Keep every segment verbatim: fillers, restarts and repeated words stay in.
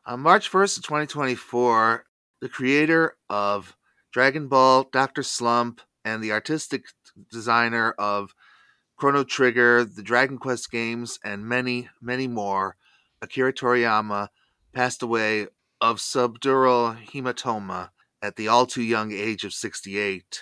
On March first of twenty twenty-four, the creator of Dragon Ball, Doctor Slump, and the artistic designer of Chrono Trigger, the Dragon Quest games, and many, many more, Akira Toriyama, passed away of subdural hematoma at the all-too-young age of sixty-eight.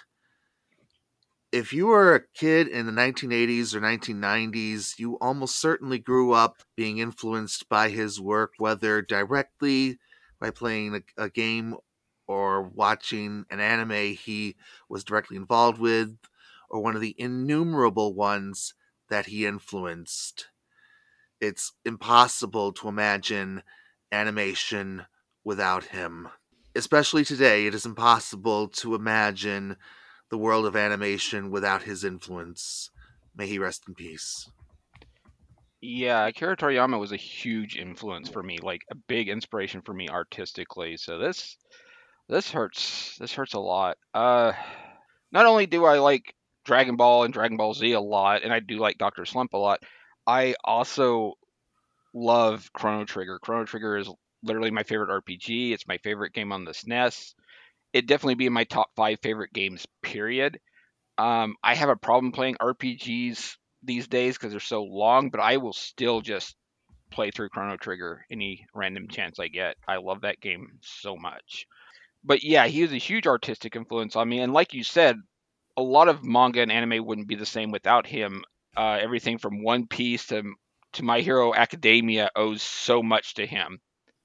If you were a kid in the nineteen eighties or nineteen nineties, you almost certainly grew up being influenced by his work, whether directly by playing a, a game or watching an anime he was directly involved with, or one of the innumerable ones that he influenced. It's impossible to imagine animation without him. Especially today, it is impossible to imagine the world of animation without his influence. May he rest in peace. Yeah, Akira Toriyama was a huge influence for me, like a big inspiration for me artistically. So this this hurts. This hurts a lot. Uh, not only do I like Dragon Ball and Dragon Ball Z a lot, and I do like Doctor Slump a lot, I also love Chrono Trigger. Chrono Trigger is literally my favorite R P G. It's my favorite game on the S N E S. It'd definitely be in my top five favorite games, period. Um, I have a problem playing R P Gs these days because they're so long, but I will still just play through Chrono Trigger any random chance I get. I love that game so much. But yeah, he was a huge artistic influence on me. And like you said, a lot of manga and anime wouldn't be the same without him. Uh, everything from One Piece to to My Hero Academia owes so much to him.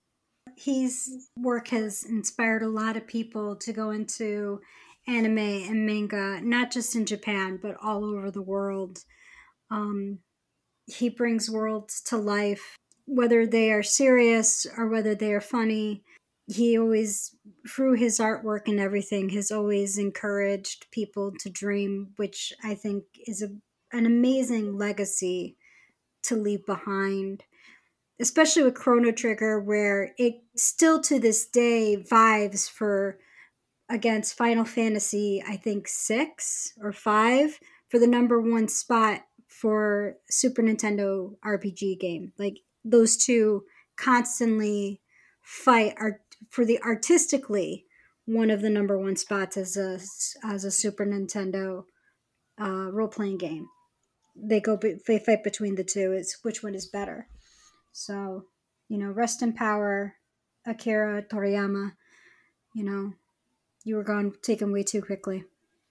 His work has inspired a lot of people to go into anime and manga, not just in Japan, but all over the world. Um, he brings worlds to life, whether they are serious or whether they are funny. He always, through his artwork and everything, has always encouraged people to dream, which I think is a, an amazing legacy to leave behind, especially with Chrono Trigger, where it still to this day vibes for against Final Fantasy, I think six or five for the number one spot for Super Nintendo R P G game. Like those two constantly fight art for the artistically one of the number one spots as a as a Super Nintendo uh, role playing game. They go they fight between the two. It's which one is better. So, you know, rest in power, Akira Toriyama. You know, you were gone taken way too quickly.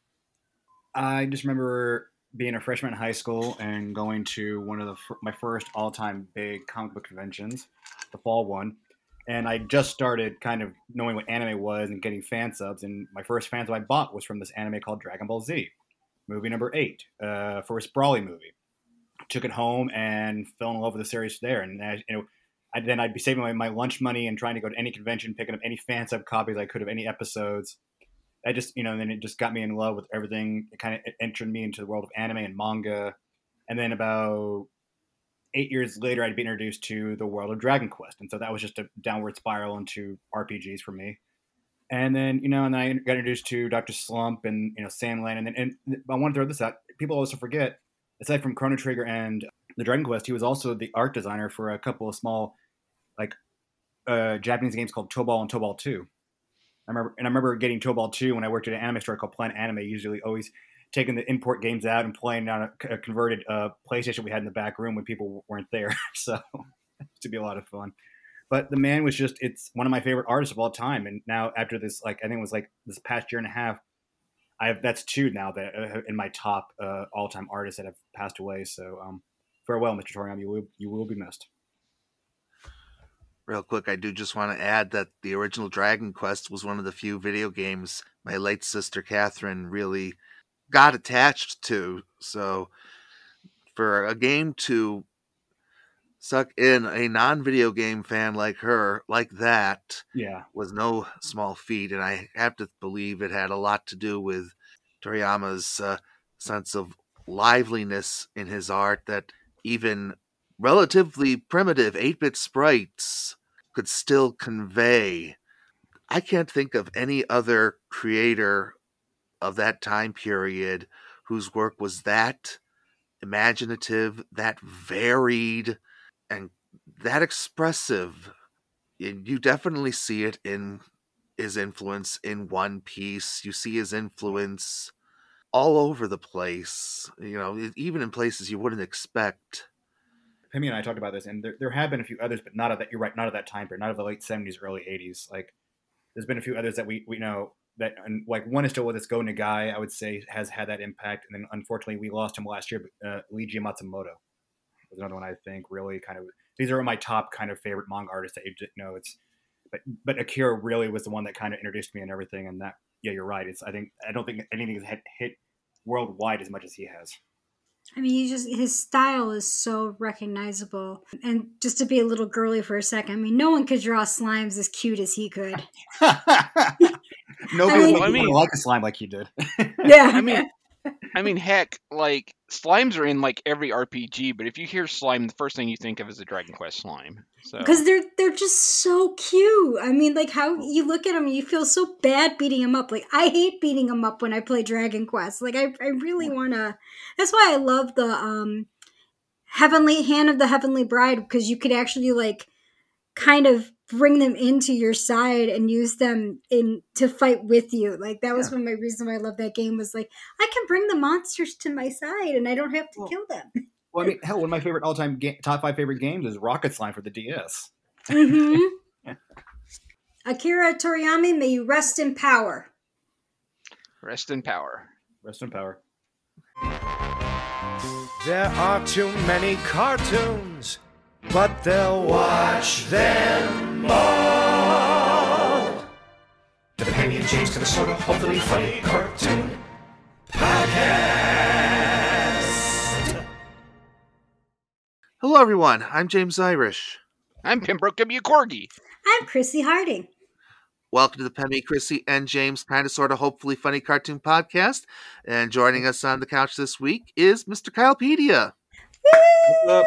I just remember being a freshman in high school and going to one of the my first all-time big comic book conventions, the fall one, and I just started kind of knowing what anime was and getting fan subs. And my first fan sub I bought was from this anime called Dragon Ball Z, movie number eight, uh, first Brawly movie. Took it home and fell in love with the series there. And I, you know, I, then I'd be saving my, my lunch money and trying to go to any convention, picking up any fan sub copies I could of any episodes. I just, you know, and then it just got me in love with everything. It kind of entered me into the world of anime and manga. And then about eight years later, I'd be introduced to the world of Dragon Quest. And so that was just a downward spiral into R P Gs for me. And then, you know, and then I got introduced to Doctor Slump and, you know, Sandland. And then, and I want to throw this out. People also forget, aside from Chrono Trigger and the Dragon Quest, he was also the art designer for a couple of small, like, uh, Japanese games called Tobal and Tobal two. I remember, and I remember getting Tobal two when I worked at an anime store called Planet Anime. Usually, always taking the import games out and playing on a, a converted uh, PlayStation we had in the back room when people weren't there. So, it used to be a lot of fun. But the man was just—it's one of my favorite artists of all time. And now, after this, like I think it was like this past year and a half, I have that's two now that uh, in my top uh, all-time artists that have passed away. So, um, farewell, Mister Toriyama. You will you will be missed. Real quick, I do just want to add that the original Dragon Quest was one of the few video games my late sister Catherine really got attached to. So, for a game to suck in a non-video game fan like her, like that, Yeah, was no small feat, and I have to believe it had a lot to do with Toriyama's uh, sense of liveliness in his art that even relatively primitive eight-bit sprites could still convey. I can't think of any other creator of that time period whose work was that imaginative, that varied, and that expressive. you definitely see it in his influence in One Piece. You see his influence all over the place, you know, e- even in places you wouldn't expect. Pimmy and I talked about this, and there, there have been a few others, but not of that. You're right, not of that time period, not of the late seventies, early eighties. Like, there's been a few others that we we know that, and like one is still with us. Go Nagai, I would say, has had that impact, and then unfortunately we lost him last year. But uh, Leiji Matsumoto was another one I think really kind of. These are my top kind of favorite manga artists that you know. It's but but Akira really was the one that kind of introduced me and everything, and that yeah, you're right. It's I think I don't think anything has hit, hit worldwide as much as he has. I mean, he just his style is so recognizable. And just to be a little girly for a second, I mean, no one could draw slimes as cute as he could. Nobody I mean- would I mean- like a slime like he did. Yeah, I mean, I mean, heck, like slimes are in like every R P G, but if you hear slime, the first thing you think of is a Dragon Quest slime. So because they're they're just so cute. I mean, like how you look at them, you feel so bad beating them up. Like I hate beating them up when I play Dragon Quest. Like I, I really wanna. That's why I love the um, Heavenly Hand of the Heavenly Bride, because you could actually like kind of bring them into your side and use them in to fight with you. Like that was Yeah. one of my reasons why I love that game, was like I can bring the monsters to my side and I don't have to Well- kill them. Well, I mean, hell, one of my favorite all-time ga- top five favorite games is Rocket Slime for the D S. Mm-hmm. Akira Toriyama, may you rest in power. rest in power. Rest in power. There are too many cartoons, but they'll watch them all. The Penny and James kind of sort of hopefully funny cartoon podcast. Hello, everyone. I'm James Irish. I'm Pembroke W. Corgi. I'm Chrissy Harding. Welcome to the Pemmy, Chrissy, and James kind of sort of hopefully funny cartoon podcast. And joining us on the couch this week is Mister Kylepedia. What's up?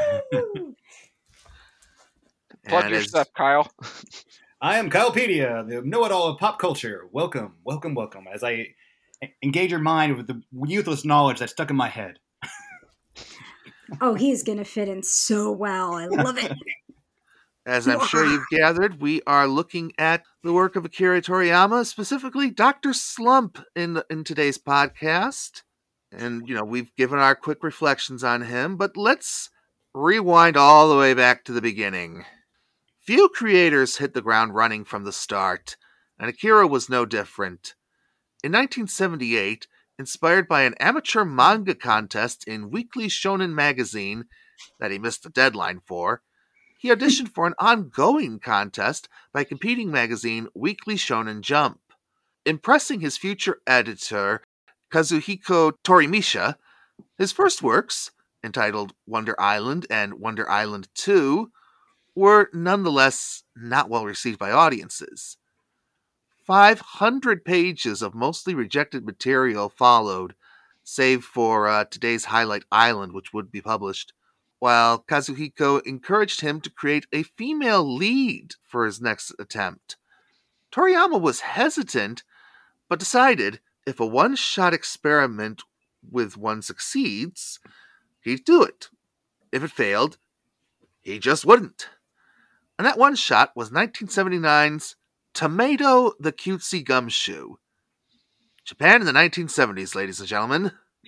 Plug And your as- stuff, Kyle. I am Kylepedia, the know-it-all of pop culture. Welcome, welcome, welcome. As I engage your mind with the useless knowledge that's stuck in my head. Oh, he's gonna fit in so well. I love it. As I'm sure you've gathered, we are looking at the work of Akira Toriyama, specifically Doctor Slump, in in today's podcast. And, you know, we've given our quick reflections on him, but let's rewind all the way back to the beginning. Few creators hit the ground running from the start, and Akira was no different. In nineteen seventy-eight, inspired by an amateur manga contest in Weekly Shonen magazine that he missed the deadline for, he auditioned for an ongoing contest by competing magazine Weekly Shonen Jump. Impressing his future editor, Kazuhiko Torimisha, his first works, entitled Wonder Island and Wonder Island two, were nonetheless not well received by audiences. five hundred pages of mostly rejected material followed, save for uh, today's Highlight Island, which would be published, while Kazuhiko encouraged him to create a female lead for his next attempt. Toriyama was hesitant, but decided if a one-shot experiment with one succeeds, he'd do it. If it failed, he just wouldn't. And that one-shot was nineteen seventy-nine's Tomato the Cutesy Gumshoe. Japan in the nineteen seventies, ladies and gentlemen.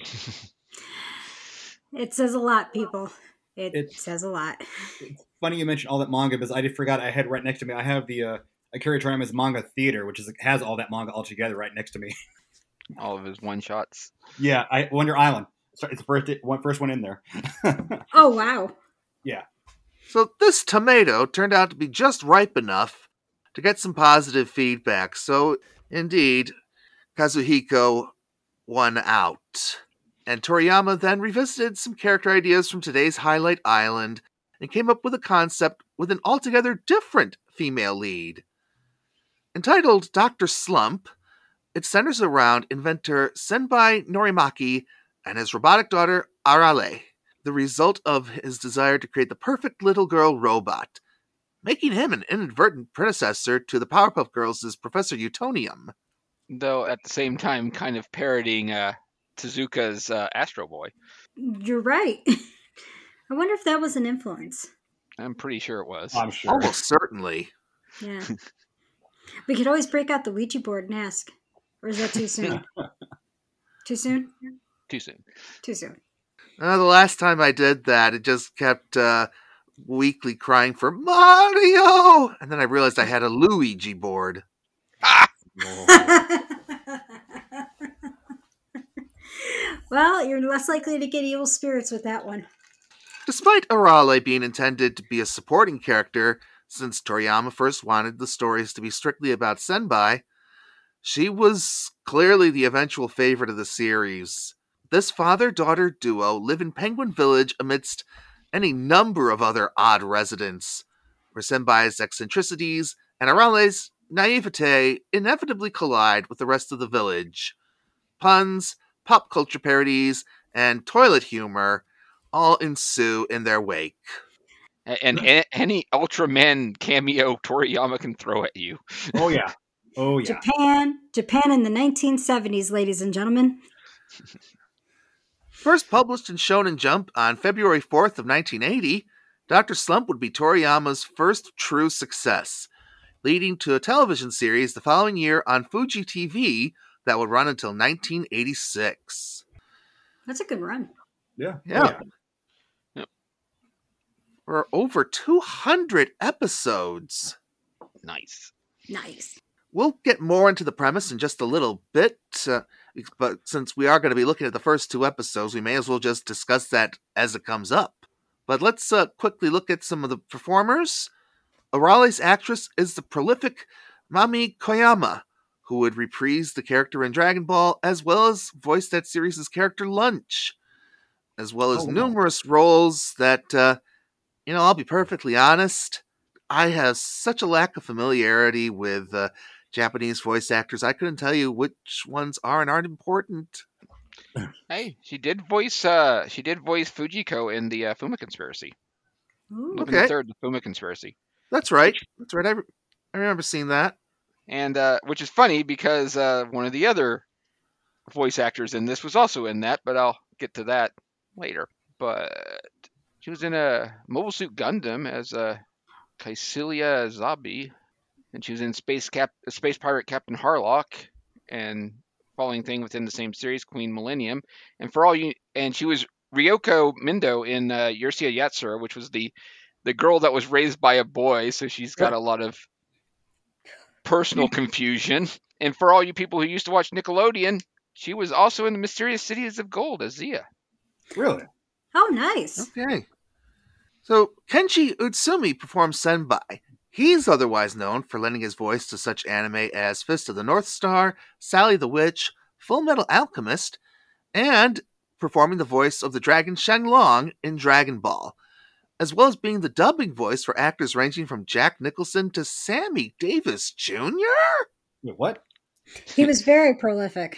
It says a lot, people. It It's- says a lot. Funny you mentioned all that manga because I just forgot I had right next to me. I have the uh, Akira Toriyama's manga theater, which is has all that manga all together right next to me. All of his one shots. Yeah, I Wonder Island. Sorry, it's the first one, first one in there. Oh, wow. So this tomato turned out to be just ripe enough to get some positive feedback. So indeed, Kazuhiko won out. And Toriyama then revisited some character ideas from today's Highlight Island and came up with a concept with an altogether different female lead. Entitled Doctor Slump, it centers around inventor Senbai Norimaki and his robotic daughter Arale, the result of his desire to create the perfect little girl robot, making him an inadvertent predecessor to the Powerpuff Girls' Professor Utonium. Though at the same time kind of parodying uh, Tezuka's uh, Astro Boy. You're right. I wonder if that was an influence. I'm pretty sure it was. I'm sure. Almost certainly. Yeah. We could always break out the Ouija board and ask. Or is that too soon? Too soon? Too soon. Too soon. Uh, the last time I did that, it just kept uh, weakly crying for Mario! And then I realized I had a Luigi board. Well, you're less likely to get evil spirits with that one. Despite Arale being intended to be a supporting character, since Toriyama first wanted the stories to be strictly about Senbai, she was clearly the eventual favorite of the series. This father-daughter duo live in Penguin Village amidst any number of other odd residents, where Senbai's eccentricities and Arale's naivete inevitably collide with the rest of the village. Puns, pop culture parodies, and toilet humor all ensue in their wake. And, and a- any Ultraman cameo Toriyama can throw at you. Oh, yeah. Oh, yeah. Japan, Japan in the nineteen seventies, ladies and gentlemen. First published in Shonen Jump on February fourth of nineteen eighty, Doctor Slump would be Toriyama's first true success, leading to a television series the following year on Fuji T V that would run until nineteen eighty-six. That's a good run. Yeah. Yeah. Oh, Yep. For over two hundred episodes. Nice. Nice. We'll get more into the premise in just a little bit, uh, but since we are going to be looking at the first two episodes, we may as well just discuss that as it comes up. But let's uh, quickly look at some of the performers. Arale's actress is the prolific Mami Koyama, who would reprise the character in Dragon Ball, as well as voice that series' character Lunch, as well as Oh, wow. numerous roles that, uh, you know, I'll be perfectly honest, I have such a lack of familiarity with uh, Japanese voice actors, I couldn't tell you which ones are and aren't important. Hey, she did voice. Uh, she did voice Fujiko in the uh, Fuma Conspiracy. Ooh. Lupin Okay. the Third, the Fuma Conspiracy, That's right. That's right. I, re- I remember seeing that. and uh, which is funny because uh, one of the other voice actors in this was also in that, but I'll get to that later. But she was in a Mobile Suit Gundam as uh, Kaisilia Zabi, and she was in Space Cap, Space Pirate Captain Harlock, and following thing within the same series, Queen Millennium. And for all you, and she was Ryoko Mindo in uh, Ursia Yatsura, which was the the girl that was raised by a boy, so she's got a lot of personal confusion. And for all you people who used to watch Nickelodeon, she was also in the Mysterious Cities of Gold as Zia. Really? Oh, nice. Okay. So, Kenshi Utsumi performs Senbai. He's otherwise known for lending his voice to such anime as Fist of the North Star, Sally the Witch, Full Metal Alchemist, and performing the voice of the dragon Shenlong in Dragon Ball, as well as being the dubbing voice for actors ranging from Jack Nicholson to Sammy Davis Junior? Wait, what? He was very prolific.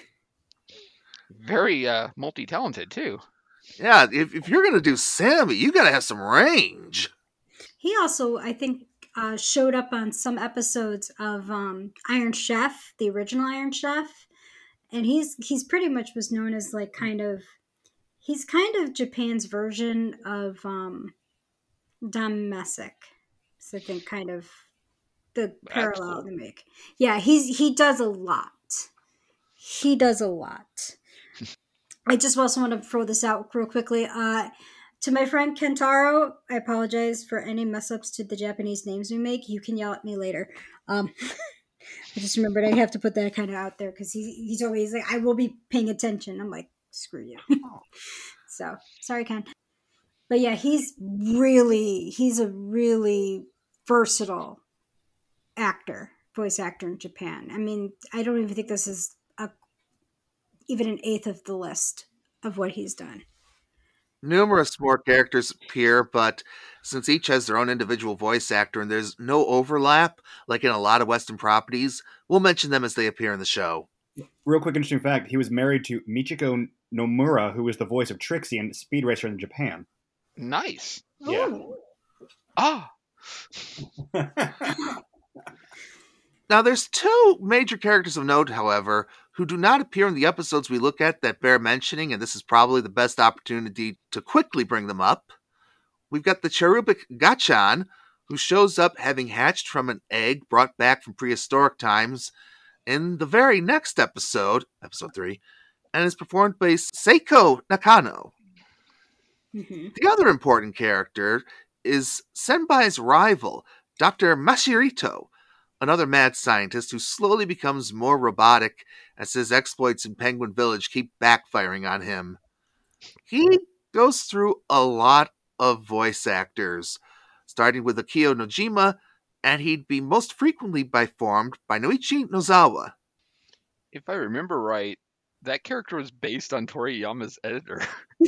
Very uh, multi-talented, too. Yeah, if, if you're going to do Sammy, you got to have some range. He also, I think, uh, showed up on some episodes of um, Iron Chef, the original Iron Chef, and he's he's pretty much was known as like kind of he's kind of Japan's version of um, Dom Messick. So I think kind of the parallel to make. Yeah, he's he does a lot. He does a lot. I just also want to throw this out real quickly. Uh, to my friend Kentaro, I apologize for any mess ups to the Japanese names we make. You can yell at me later. Um, I just remembered I have to put that kind of out there because he's, he's always like, I will be paying attention. I'm like, screw you. So, sorry, Ken. But yeah, he's really, he's a really versatile actor, voice actor in Japan. I mean, I don't even think this is a, even an eighth of the list of what he's done. Numerous more characters appear, but since each has their own individual voice actor and there's no overlap, like in a lot of Western properties, we'll mention them as they appear in the show. Real quick interesting fact, he was married to Michiko Nomura, who was the voice of Trixie in Speed Racer in Japan. Nice. Yeah. Ooh. Ah. Now, there's two major characters of note, however, who do not appear in the episodes we look at that bear mentioning, and this is probably the best opportunity to quickly bring them up. we've got the cherubic Gachan, who shows up having hatched from an egg brought back from prehistoric times in the very next episode, episode three, and is performed by Seiko Nakano. Mm-hmm. The other important character is Senbai's rival, Doctor Mashirito, another mad scientist who slowly becomes more robotic as his exploits in Penguin Village keep backfiring on him. He goes through a lot of voice actors, starting with Akio Nojima, and he'd be most frequently performed by Noichi Nozawa. If I remember right, that character was based on Toriyama's editor.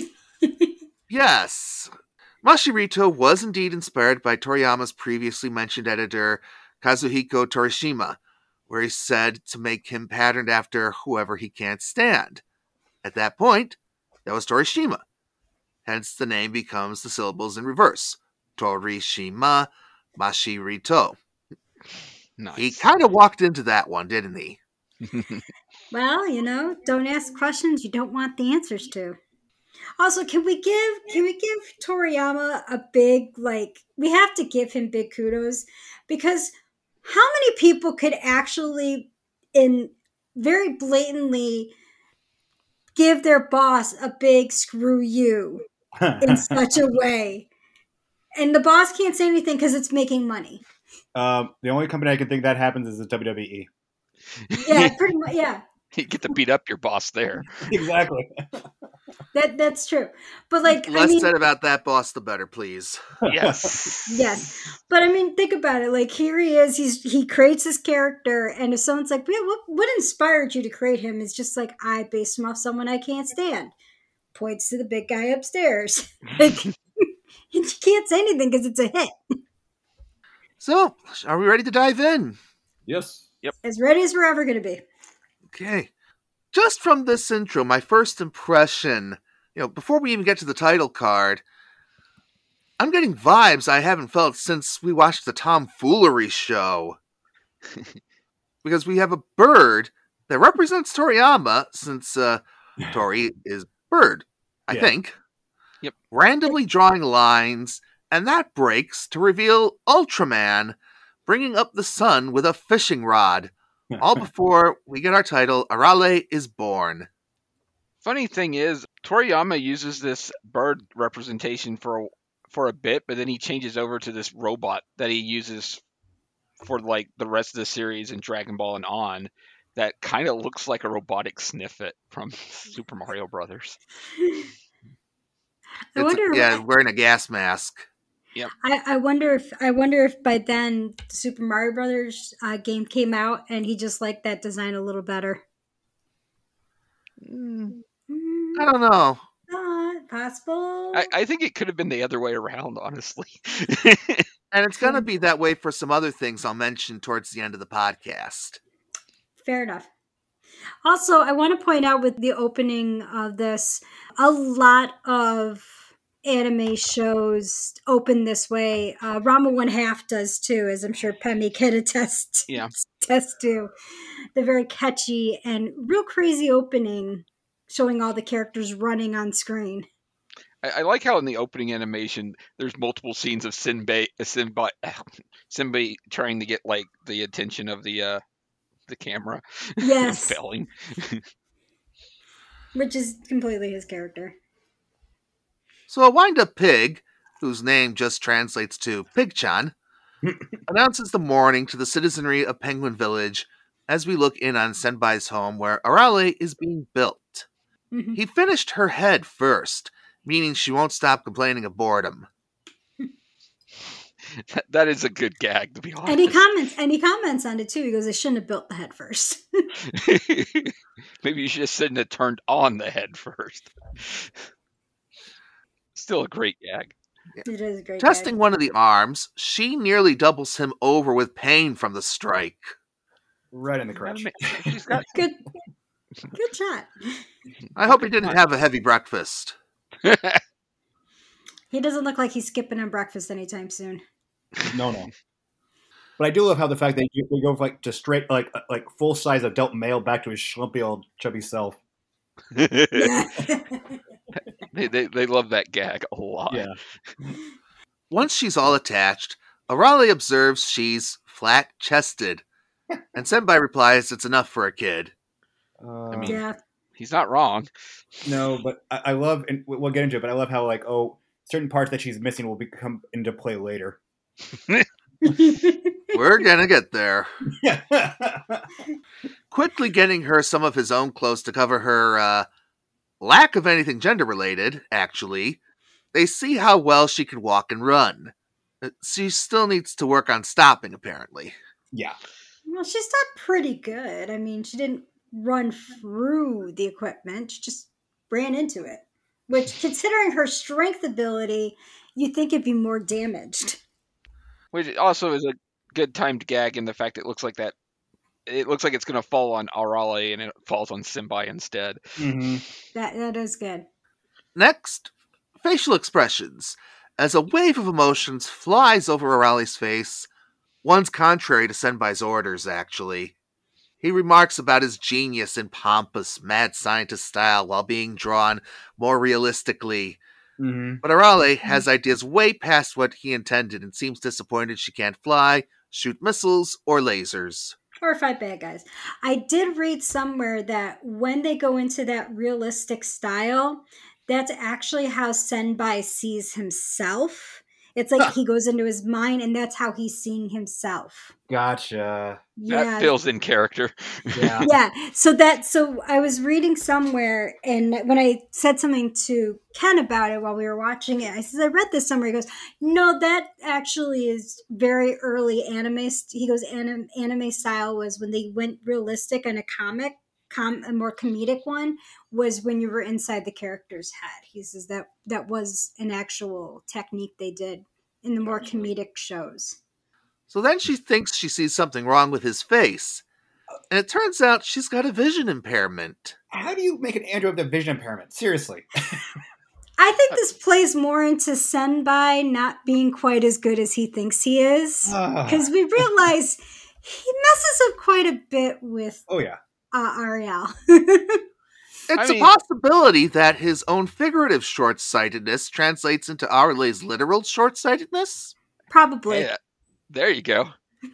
Yes, Mashirito was indeed inspired by Toriyama's previously mentioned editor, Kazuhiko Torishima, where he said to make him patterned after whoever he can't stand. At that point, that was Torishima. Hence, the name becomes the syllables in reverse. Torishima Mashirito. Nice. He kind of walked into that one, didn't he? Well, you know, don't ask questions you don't want the answers to. Also, can we give can we give Toriyama a big, like, we have to give him big kudos, because how many people could actually, in very blatantly, give their boss a big screw you in such a way? And the boss can't say anything because it's making money. Um, the only company I can think that happens is the W W E. Yeah, pretty much. Yeah, You get to beat up your boss there. Exactly. that that's true. But like, Less I mean, said about that boss, the better, please. Yes. yes, but I mean, think about it. Like, here he is. He's he creates this character, and if someone's like, "Yeah, what what inspired you to create him?" It's just like, I based him off someone I can't stand. Points to the big guy upstairs. Like, you can't say anything because it's a hit. So, are we ready to dive in? Yes. As ready as we're ever going to be. Okay. Just from this intro, my first impression, you know, before we even get to the title card, I'm getting vibes I haven't felt since we watched the Tomfoolery show. Because we have a bird that represents Toriyama, since uh, Tori is bird, I Yeah. think. Yep. Randomly drawing lines, and that breaks to reveal Ultraman bringing up the sun with a fishing rod, all before we get our title, Arale is Born. Funny thing is, Toriyama uses this bird representation for a, for a bit, but then he changes over to this robot that he uses for like the rest of the series in Dragon Ball and on. That kind of looks like a robotic Sniffet from Super Mario Brothers. I It's- wonder. yeah, wearing a gas mask. I, I wonder if I wonder if by then the Super Mario Brothers uh, game came out and he just liked that design a little better. Mm, Mm, I don't know. not possible. I, I think it could have been the other way around, honestly. And it's going to be that way for some other things I'll mention towards the end of the podcast. Fair enough. Also, I want to point out with the opening of this, a lot of anime shows open this way. Uh, Rama One Half does too, as I'm sure Pemi can attest, Yeah. attest to. The very catchy and real crazy opening, showing all the characters running on screen. I, I like how in the opening animation there's multiple scenes of Sinbei, uh, Sinbei, Sinbei trying to get like the attention of the uh, the camera. Yes, Failing. which is completely his character. So a wind-up pig, whose name just translates to Pig-chan, announces the morning to the citizenry of Penguin Village as we look in on Senbai's home where Arale is being built. Mhm. He finished her head first, meaning she won't stop complaining of boredom. That, that is a good gag, to be honest. And he comments, and he comments on it too. He goes, "I shouldn't have built the head first." Maybe you should have shouldn't have turned on the head first. Still a great gag. It is a great. Testing gag. one of the arms, she nearly doubles him over with pain from the strike. Right in the crotch. She's got Good, good shot. I hope he didn't have a heavy breakfast. He doesn't look like he's skipping on breakfast anytime soon. No, no. But I do love how the fact that you, they go like to straight, like like full size adult male back to his schlumpy old chubby self. Yeah. they, they they love that gag a lot. Yeah. Once she's all attached, Arale observes she's flat-chested, and Senbai replies it's enough for a kid. Uh, I mean, Yeah. he's not wrong. no, but I, I love, and we'll get into it, but I love how, like, oh, certain parts that she's missing will be, come into play later. We're gonna get there. Quickly getting her some of his own clothes to cover her uh, lack of anything gender-related, actually, they see how well she can walk and run. She still needs to work on stopping, apparently. Yeah. Well, she's done pretty good. I mean, she didn't run through the equipment. She just ran into it. Which, considering her strength ability, you'd think it'd be more damaged. Which also is a good timed gag in the fact it looks like that. It looks like it's going to fall on Arale and it falls on Senbai instead. Mm-hmm. That That is good. Next, facial expressions. As a wave of emotions flies over Arale's face, one's contrary to Senbai's orders, actually. He remarks about his genius in pompous, mad scientist style while being drawn more realistically. Mm-hmm. But Arale has ideas way past what he intended and seems disappointed she can't fly, shoot missiles, or lasers. Or fight bad guys. I did read somewhere that when they go into that realistic style, that's actually how Senbai sees himself. It's like he goes into his mind and that's how he's seeing himself. Gotcha. Yeah. That feels in character. Yeah. Yeah. So that so I was reading somewhere, and when I said something to Ken about it while we were watching it, I said, I read this somewhere. He goes, no, that actually is very early anime. He goes, anime, anime style was when they went realistic in a comic, com, a more comedic one, was when you were inside the character's head. He says that that was an actual technique they did in the more comedic shows. So then she thinks she sees something wrong with his face, and it turns out she's got a vision impairment. How do you make an android with a vision impairment? Seriously. I think this plays more into Senbai not being quite as good as he thinks he is. Because we realize he messes up quite a bit with Oh, yeah. uh, Ariel. It's I mean- a possibility that his own figurative short-sightedness translates into Arale's literal short-sightedness? Probably. Yeah, there you go.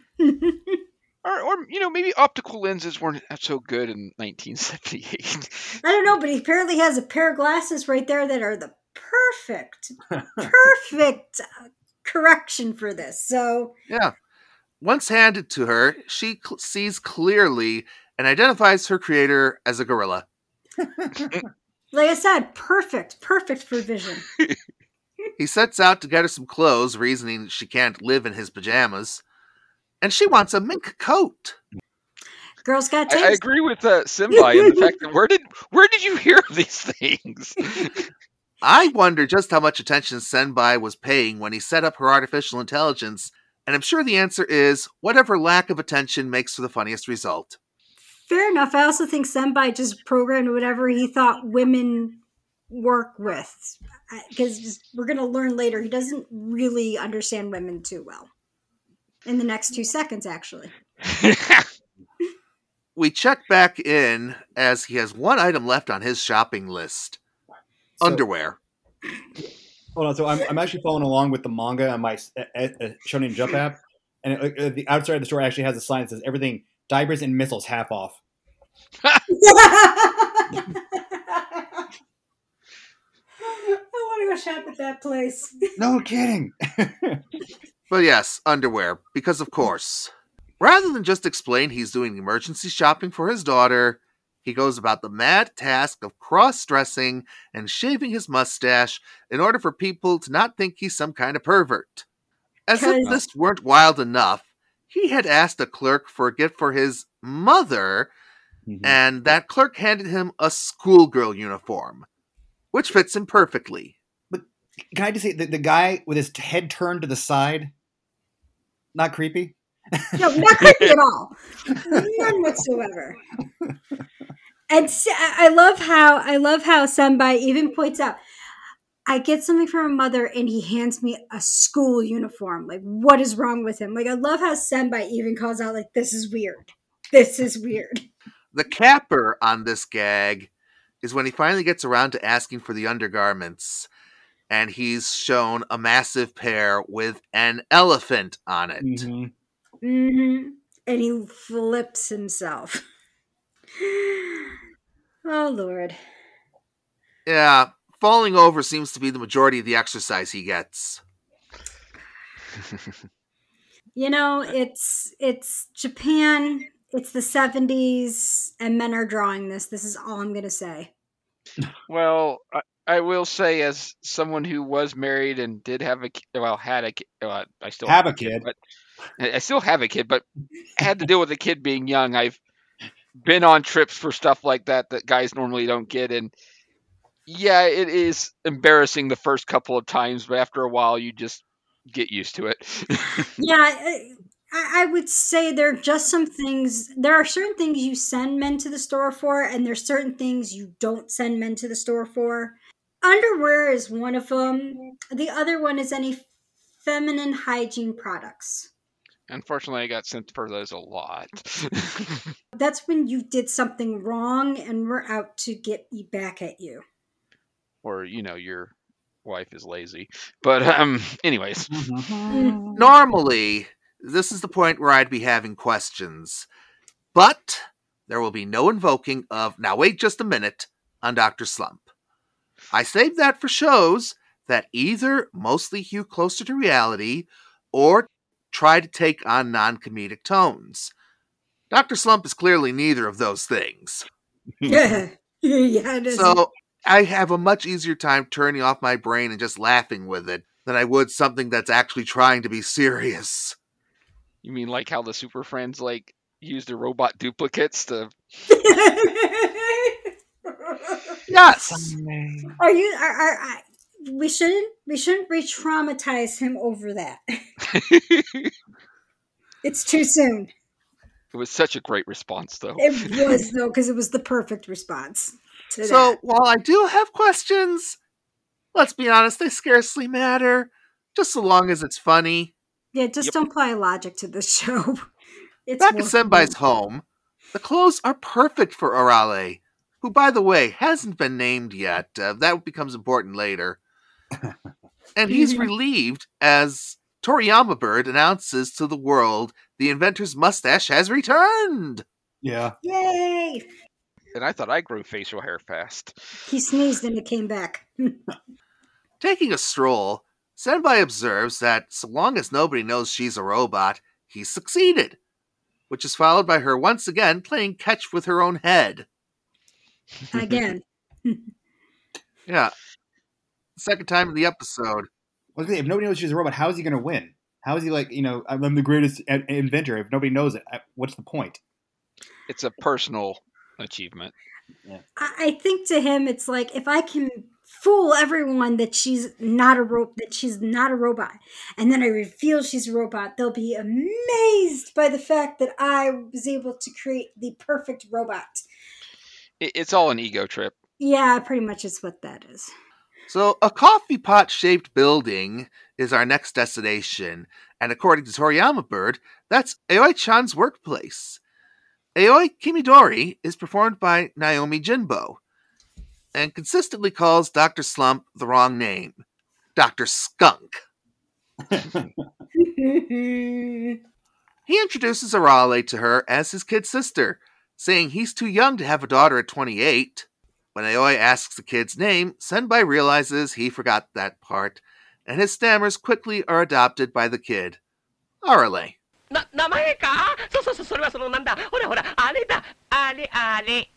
Or, or, you know, maybe optical lenses weren't so good in nineteen seventy-eight. I don't know, but he apparently has a pair of glasses right there that are the perfect, perfect uh, correction for this. So, Yeah. Once handed to her, she cl- sees clearly and identifies her creator as a gorilla. like I said, perfect, perfect for vision. He sets out to get her some clothes, reasoning she can't live in his pajamas. And she wants a mink coat. Girls got I, I taste. agree with uh, Senbai in the fact that where did where did you hear of these things? I wonder just how much attention Senbai was paying when he set up her artificial intelligence, and I'm sure the answer is whatever lack of attention makes for the funniest result. Fair enough. I also think Senbai just programmed whatever he thought women work with. Because we're going to learn later, he doesn't really understand women too well. In the next two seconds, actually. We check back in as he has one item left on his shopping list. So- Underwear. Hold on. So I'm, I'm actually following along with the manga on my uh, uh, Shonen Jump app. And it, uh, the outside of the store actually has a sign that says everything, diapers and missiles half off. I want to go shop at that place. No kidding. But yes, underwear, because of course. Rather than just explain he's doing emergency shopping for his daughter, he goes about the mad task of cross-dressing and shaving his mustache in order for people to not think he's some kind of pervert. As if Cause- this weren't wild enough, he had asked a clerk for a gift for his mother, and that clerk handed him a schoolgirl uniform, which fits him perfectly. Can I just say, the, the guy with his head turned to the side, not creepy? No, not creepy at all. None whatsoever. And s- I love how I love how Senbai even points out, I get something from my mother and he hands me a school uniform. Like, what is wrong with him? Like, I love how Senbai even calls out, like, this is weird. This is weird. The capper on this gag is when he finally gets around to asking for the undergarments. and he's shown a massive pear with an elephant on it. Mm-hmm. Mm-hmm. And he flips himself. Oh, Lord. Yeah, falling over seems to be the majority of the exercise he gets. You know, it's it's Japan, it's the seventies, and men are drawing this. This is all I'm going to say. Well, I, I will say, as someone who was married and did have a ki- well, had a ki- well, I still Have a kid. but I I still have a kid, but had to deal with a kid being young. I've been on trips for stuff like that that guys normally don't get, and yeah, it is embarrassing the first couple of times, but after a while, you just get used to it. Yeah, I, I would say there are just some things. There are certain things you send men to the store for, and there's certain things you don't send men to the store for. Underwear is one of them. The other one is any feminine hygiene products. Unfortunately, I got sent for those a lot. That's when you did something wrong, and we're out to get you back at you. Or, you know, your wife is lazy. But, um, anyways. Mm-hmm. Normally, this is the point where I'd be having questions. But there will be no invoking of, now wait just a minute, on Doctor Slump. I saved that for shows that either mostly hew closer to reality or try to take on non-comedic tones. Doctor Slump is clearly neither of those things. Yeah, yeah, it is. So I have a much easier time turning off my brain and just laughing with it than I would something that's actually trying to be serious. You mean like how the Super Friends, like, use the robot duplicates to... Yes! Are you? Are, are, are we shouldn't we shouldn't re-traumatize him over that. It's too soon. It was such a great response, though. It was though, because it was the perfect response to So that. while I do have questions, let's be honest, they scarcely matter. Just so long as it's funny. Yeah, just Yep. don't apply logic to this show. It's Back at more Senbai's fun. home, the clothes are perfect for Arale, who, by the way, hasn't been named yet. Uh, that becomes important later. And he's Mhm. relieved as Toriyama Bird announces to the world the inventor's mustache has returned. Yeah. Yay! And I thought I grew facial hair fast. He sneezed and it came back. Taking a stroll, Senbai observes that so long as nobody knows she's a robot, he's succeeded, which is followed by her once again playing catch with her own head. Again. Yeah. Second time in the episode. Well, if nobody knows she's a robot, how is he going to win? How is he like, you know, I'm the greatest a- inventor. If nobody knows it, I- what's the point? It's a personal achievement. I I think to him it's like, if I can fool everyone that she's not a ro- that she's not a robot, and then I reveal she's a robot, they'll be amazed by the fact that I was able to create the perfect robot. It, it's all an ego trip. Yeah, pretty much is what that is. So, a coffee pot shaped building is our next destination, and according to Toriyama Bird, that's Aoi-chan's workplace. Aoi Kimidori is performed by Naomi Jinbo, and consistently calls Doctor Slump the wrong name, Doctor Skunk. He introduces Arale to her as his kid sister, saying he's too young to have a daughter at twenty-eight. When Aoi asks the kid's name, Senbai realizes he forgot that part, and his stammers quickly are adopted by the kid. Arale. な、名前かそうそうそう、それはそのなんだ。ほらほら、あれだ。あれあれ。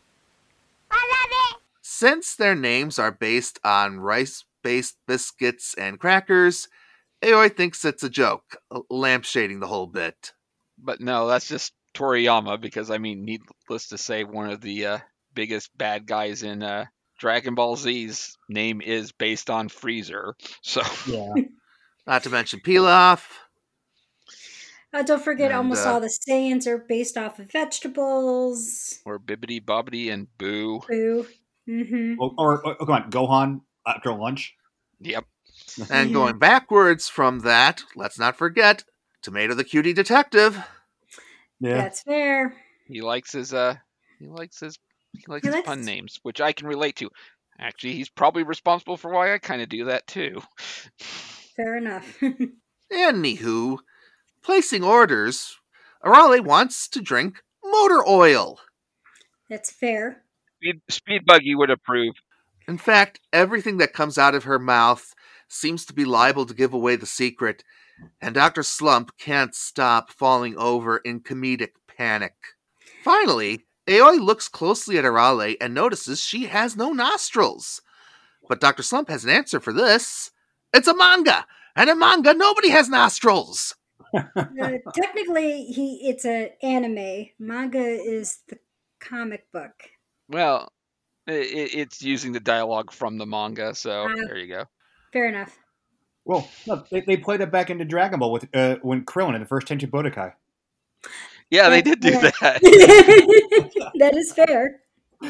Since their names are based on rice-based biscuits and crackers, Aoi thinks it's a joke, lampshading the whole bit. But no, that's just Toriyama, because, I mean, needless to say, one of the uh, biggest bad guys in uh, Dragon Ball Z's name is based on Freezer. So, Yeah. Not to mention Pilaf. Uh, don't forget, And, almost uh, all the Saiyans are based off of vegetables. or Bibbidi Bobbidi and Boo. Boo. Mm-hmm. Or, or, or come on, Gohan after lunch. Yep. And going backwards from that, let's not forget Tomato the Cutie Detective. Yeah. That's fair. He likes his uh he likes his he likes He his likes- pun names, which I can relate to. Actually, he's probably responsible for why I kind of do that too. Fair enough. Anywho, placing orders, Arale wants to drink motor oil. That's fair. Speed, Speed Buggy would approve. In fact, everything that comes out of her mouth seems to be liable to give away the secret, and Doctor Slump can't stop falling over in comedic panic. Finally, Aoi looks closely at Arale and notices she has no nostrils. But Doctor Slump has an answer for this. It's a manga! And in manga, nobody has nostrils! Uh, technically, he it's an anime. Manga is the comic book. Well, it, it's using the dialogue from the manga, so Uh, there you go. Fair enough. Well, no, they, they played it back into Dragon Ball with uh, when Krillin in the first Tenchi Budokai. Yeah, they did do Yeah. that. That is fair.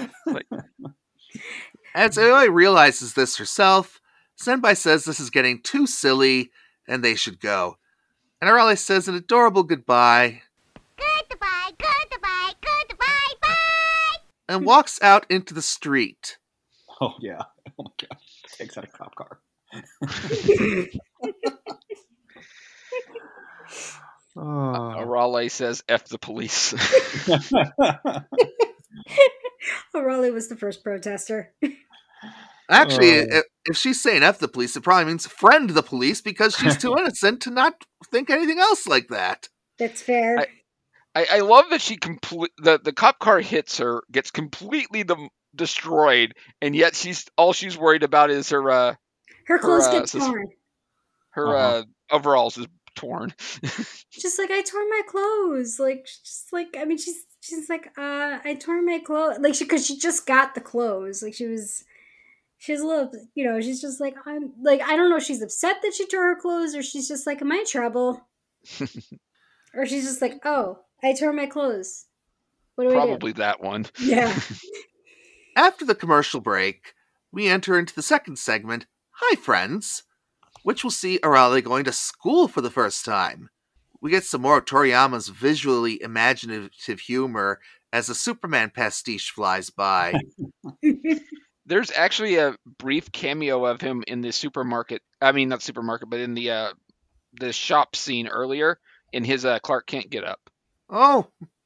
As Aoi realizes this herself, Senpai says this is getting too silly and they should go. And Arale says an adorable goodbye Goodbye, goodbye, goodbye, bye! and walks out into the street. Oh, yeah. Oh, my God. Takes out a cop car. Oh. Arale says, F the police. Arale was the first protester. Actually, Oh. if, if she's saying F the police, it probably means friend the police because she's too innocent to not think anything else like that. That's fair. I- I, I love that she complete the, the cop car hits her, gets completely dem- destroyed, and yet she's all she's worried about is her uh, Her clothes uh, get sus- torn. her Uh-huh. uh, overalls is torn. She's like, I tore my clothes. Like, she's like, I mean, she's she's like, uh, I tore my clothes. Like, she because she just got the clothes. Like, she was, she's a little, you know, she's just like, I'm like, I don't know if she's upset that she tore her clothes or she's just like, am I in trouble? Or she's just like, oh, I tore my clothes. What do Probably that one. I do? Yeah. After the commercial break, we enter into the second segment, Hi Friends, which will see Arale going to school for the first time. We get some more of Toriyama's visually imaginative humor as a Superman pastiche flies by. There's actually a brief cameo of him in the supermarket. I mean, not supermarket, but in the uh, the shop scene earlier in his uh, Clark Kent get up. Oh!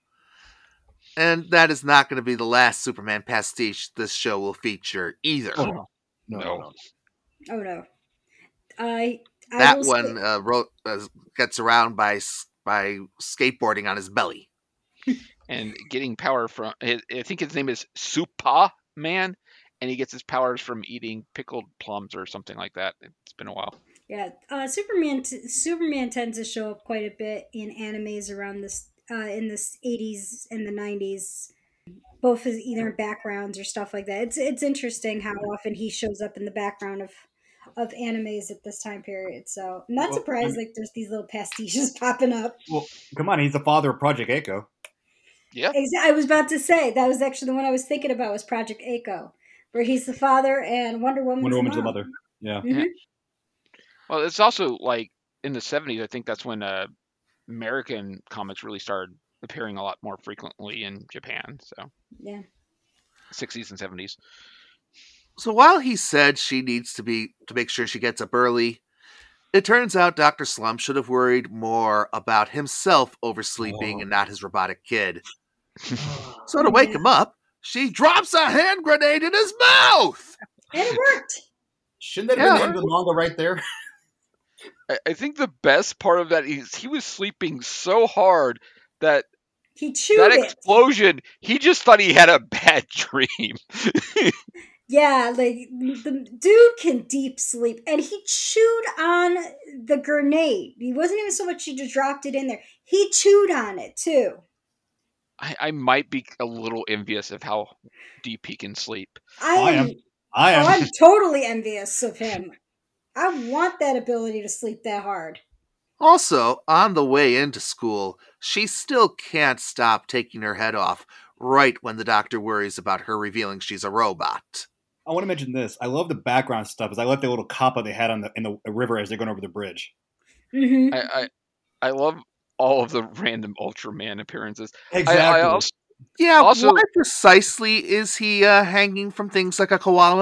And that is not going to be the last Superman pastiche this show will feature either. Oh, no. No, No. no, no. Oh no. I, I That will one say- uh, ro- uh, gets around by s- by skateboarding on his belly. And getting power from, I I think his name is Supa Man, and he gets his powers from eating pickled plums or something like that. It's been a while. Yeah, uh, Superman. T- Superman tends to show up quite a bit in animes around this uh, in the eighties and the nineties, both as either in backgrounds or stuff like that. It's it's interesting how often he shows up in the background of of animes at this time period. So I'm not Well, surprised like there's these little pastiches popping up. Well, come on. He's the father of Project Echo. Yeah. Exa- I was about to say that was actually the one I was thinking about was Project Echo, where he's the father and Wonder Woman's Wonder Woman's the mom. mother. Yeah. Mhm. Well, it's also like in the seventies, I think that's when uh, American comics really started appearing a lot more frequently in Japan. So Yeah. sixties and seventies. So while he said she needs to be to make sure she gets up early, it turns out Doctor Slump should have worried more about himself oversleeping Oh. and not his robotic kid. So to wake him up, she drops a hand grenade in his mouth! And it worked. Shouldn't that have been Yeah. the end of the manga right there? I, I think the best part of that is he was sleeping so hard that He chewed that it. explosion, he just thought he had a bad dream. Yeah, like the dude can deep sleep, and he chewed on the grenade. He wasn't even so much he just dropped it in there. He chewed on it too. I, I might be a little envious of how deep he can sleep. I I am. am. I am. Oh, I'm totally envious of him. I want that ability to sleep that hard. Also, on the way into school, she still can't stop taking her head off right when the doctor worries about her revealing she's a robot. I want to mention this. I love the background stuff. Is I love the little kappa they had on the in the river as they're going over the bridge. Mm-hmm. I, I I love all of the random Ultraman appearances. Exactly. I, I also Yeah, Also- why precisely is he uh, hanging from things like a koala?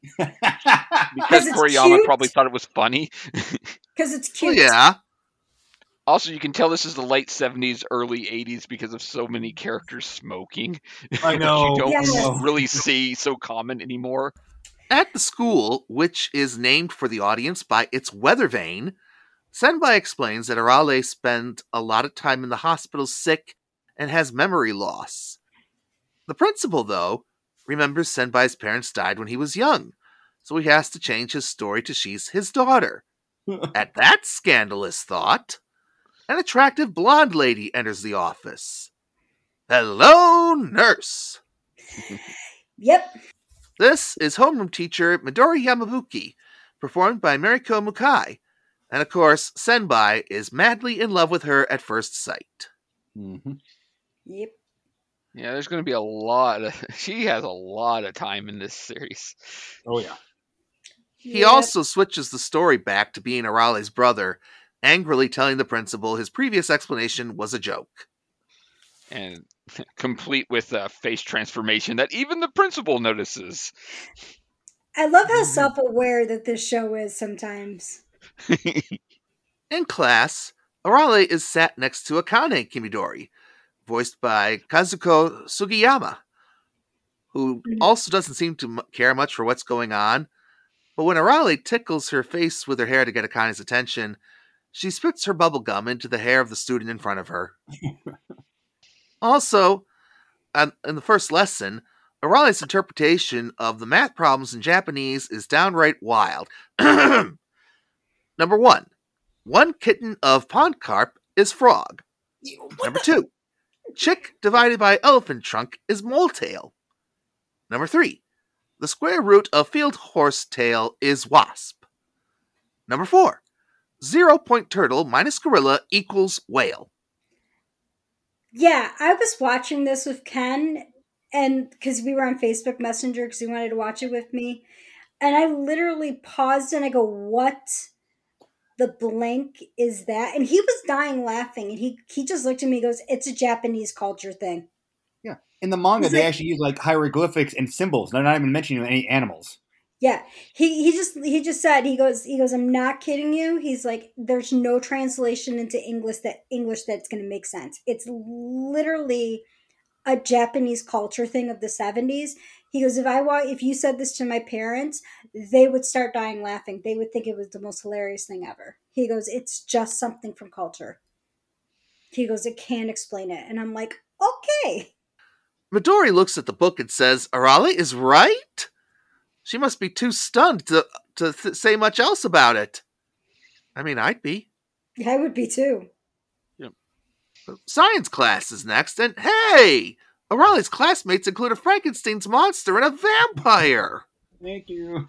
Because it's Toriyama cute. probably thought it was funny. Because it's Well, cute. yeah. Also, you can tell this is the late seventies, early eighties because of so many characters smoking. I know. You don't Yes. I know. really see so common anymore. At the school, which is named for the audience by its weather vane, Senbai explains that Arale spent a lot of time in the hospital sick and has memory loss. The principal, though, remembers Senbai's parents died when he was young, so he has to change his story to she's his daughter. At that scandalous thought, an attractive blonde lady enters the office. Hello, nurse! Yep. This is homeroom teacher Midori Yamabuki, performed by Mariko Mukai, and of course, Senbai is madly in love with her at first sight. Mhm. Yep. Yeah, there's going to be a lot of. She has a lot of time in this series. Oh yeah. He Yep. also switches the story back to being Arale's brother, angrily telling the principal his previous explanation was a joke. And complete with a face transformation that even the principal notices. I love how self-aware that this show is sometimes. In class, Arale is sat next to Akane Kimidori, voiced by Kazuko Sugiyama, who Mhm. also doesn't seem to m- care much for what's going on. But when Arale tickles her face with her hair to get Akane's attention, she spits her bubble gum into the hair of the student in front of her. Also, um, in the first lesson, Arale's interpretation of the math problems in Japanese is downright wild. Number one, one kitten of pond carp is frog. Number two, chick divided by elephant trunk is mole tail. Number three, the square root of field horse tail is wasp. Number four, zero point turtle minus gorilla equals whale. Yeah, I was watching this with Ken, and because we were on Facebook Messenger because he wanted to watch it with me, and I literally paused and I go, "What the blank is that?" And he was dying laughing, and he he just looked at me and goes, "It's a Japanese culture thing." Yeah. In the manga, He's they like- actually use like hieroglyphics and symbols. They're not even mentioning any animals. Yeah, he he just he just said he goes he goes I'm not kidding you. He's like there's no translation into English that English that's going to make sense. It's literally a Japanese culture thing of the seventies. He goes if I wa- if you said this to my parents, they would start dying laughing. They would think it was the most hilarious thing ever. He goes it's just something from culture. He goes it can't explain it, and I'm like okay. Midori looks at the book and says, Arale is right? She must be too stunned to, to th- say much else about it. I mean, I'd be. I would be too. Science class is next, and hey! Arale's classmates include a Frankenstein's monster and a vampire! Thank you.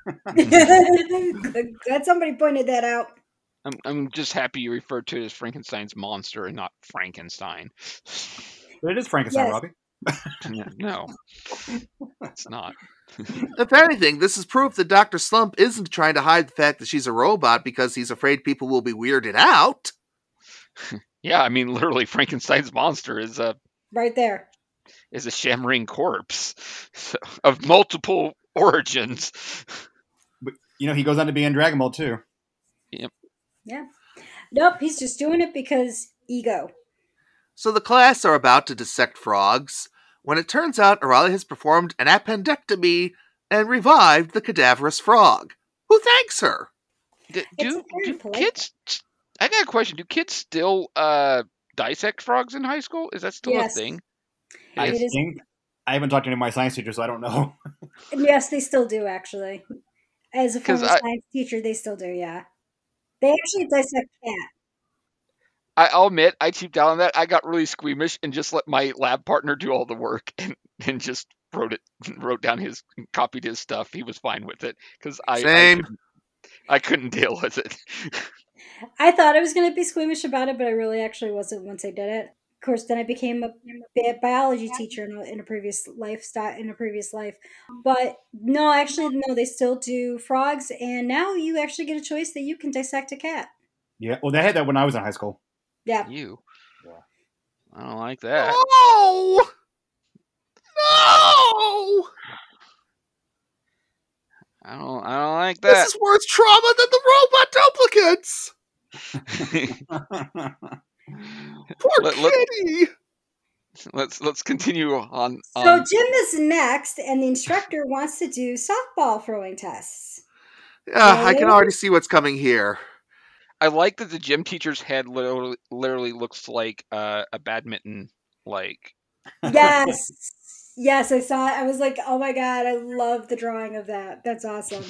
Glad somebody pointed that out. I'm, I'm just happy you referred to it as Frankenstein's monster and not Frankenstein. But it is Frankenstein, Yes. Robbie. No, it's not. If anything, this is proof that Doctor Slump isn't trying to hide the fact that she's a robot because he's afraid people will be weirded out. Yeah, I mean, literally, Frankenstein's monster is a Right there. is a shammering corpse so, of multiple origins. But, you know, he goes on to be in Dragon Ball too. Yeah. Nope, he's just doing it because ego. So the class are about to dissect frogs, when it turns out Arale has performed an appendectomy and revived the cadaverous frog, who thanks her. Do, It's do, very do polite. kids? I got a question. Do kids still uh, dissect frogs in high school? Is that still Yes. a thing? I It is- think I haven't talked to any of my science teachers, so I don't know. Yes, they still do, actually. As a 'Cause former I- science teacher, they still do, yeah. They actually dissect cat. I, I'll admit, I cheaped out on that. I got really squeamish and just let my lab partner do all the work and, and just wrote it, wrote down his, copied his stuff. He was fine with it because I, I, Same. couldn't, I couldn't deal with it. I thought I was going to be squeamish about it, but I really actually wasn't once I did it. Of course, then I became a bi- biology teacher in a, in a previous life, in a previous life. But no, actually, no, they still do frogs, and now you actually get a choice that you can dissect a cat. Yeah, well, they had that when I was in high school. Yeah. You. Yeah. I don't like that. No! No! that. This is worse trauma than the robot duplicates. Poor Let- let- kitty. let's let's continue on. So on Jim is next, and the instructor wants to do softball throwing tests. Yeah, I can Right? already see what's coming here. I like that the gym teacher's head literally, literally looks like uh, a badminton like. Yes. Yes, I saw it. I was like, oh my god, I love the drawing of that. That's awesome.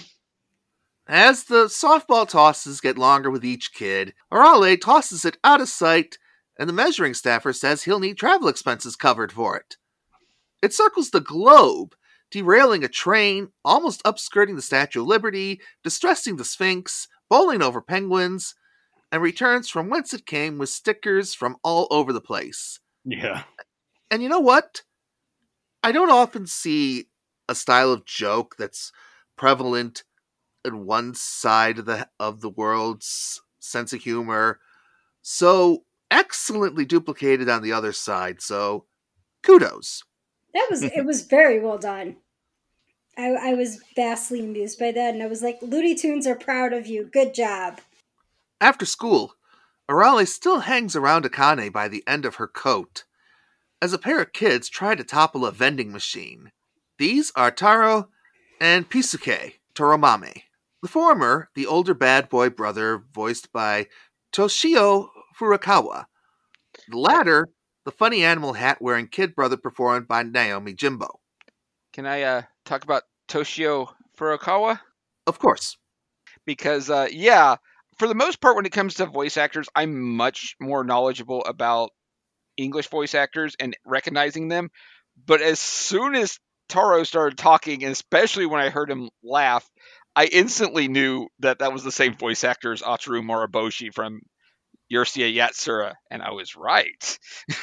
As the softball tosses get longer with each kid, Arale tosses it out of sight, and the measuring staffer says he'll need travel expenses covered for it. It circles the globe, derailing a train, almost upskirting the Statue of Liberty, distressing the Sphinx, bowling over penguins, and returns from whence it came with stickers from all over the place. Yeah. And you know what? I don't often see a style of joke that's prevalent in one side of the of the world's sense of humor so excellently duplicated on the other side. So kudos. That was it was very well done. I, I was vastly amused by that, and I was like, Looney Tunes are proud of you. Good job. After school, Arale still hangs around Akane by the end of her coat, as a pair of kids try to topple a vending machine. These are Taro and Pisuke Toromame. The former, the older bad boy brother voiced by Toshio Furukawa. The latter, the funny animal hat-wearing kid brother performed by Naomi Jimbo. Can I uh, talk about Toshio Furukawa? Of course. Because, uh, yeah, for the most part, when it comes to voice actors, I'm much more knowledgeable about English voice actors and recognizing them. But as soon as Taro started talking, and especially when I heard him laugh, I instantly knew that that was the same voice actor as Ataru Moriboshi from Urusei Yatsura, and I was right.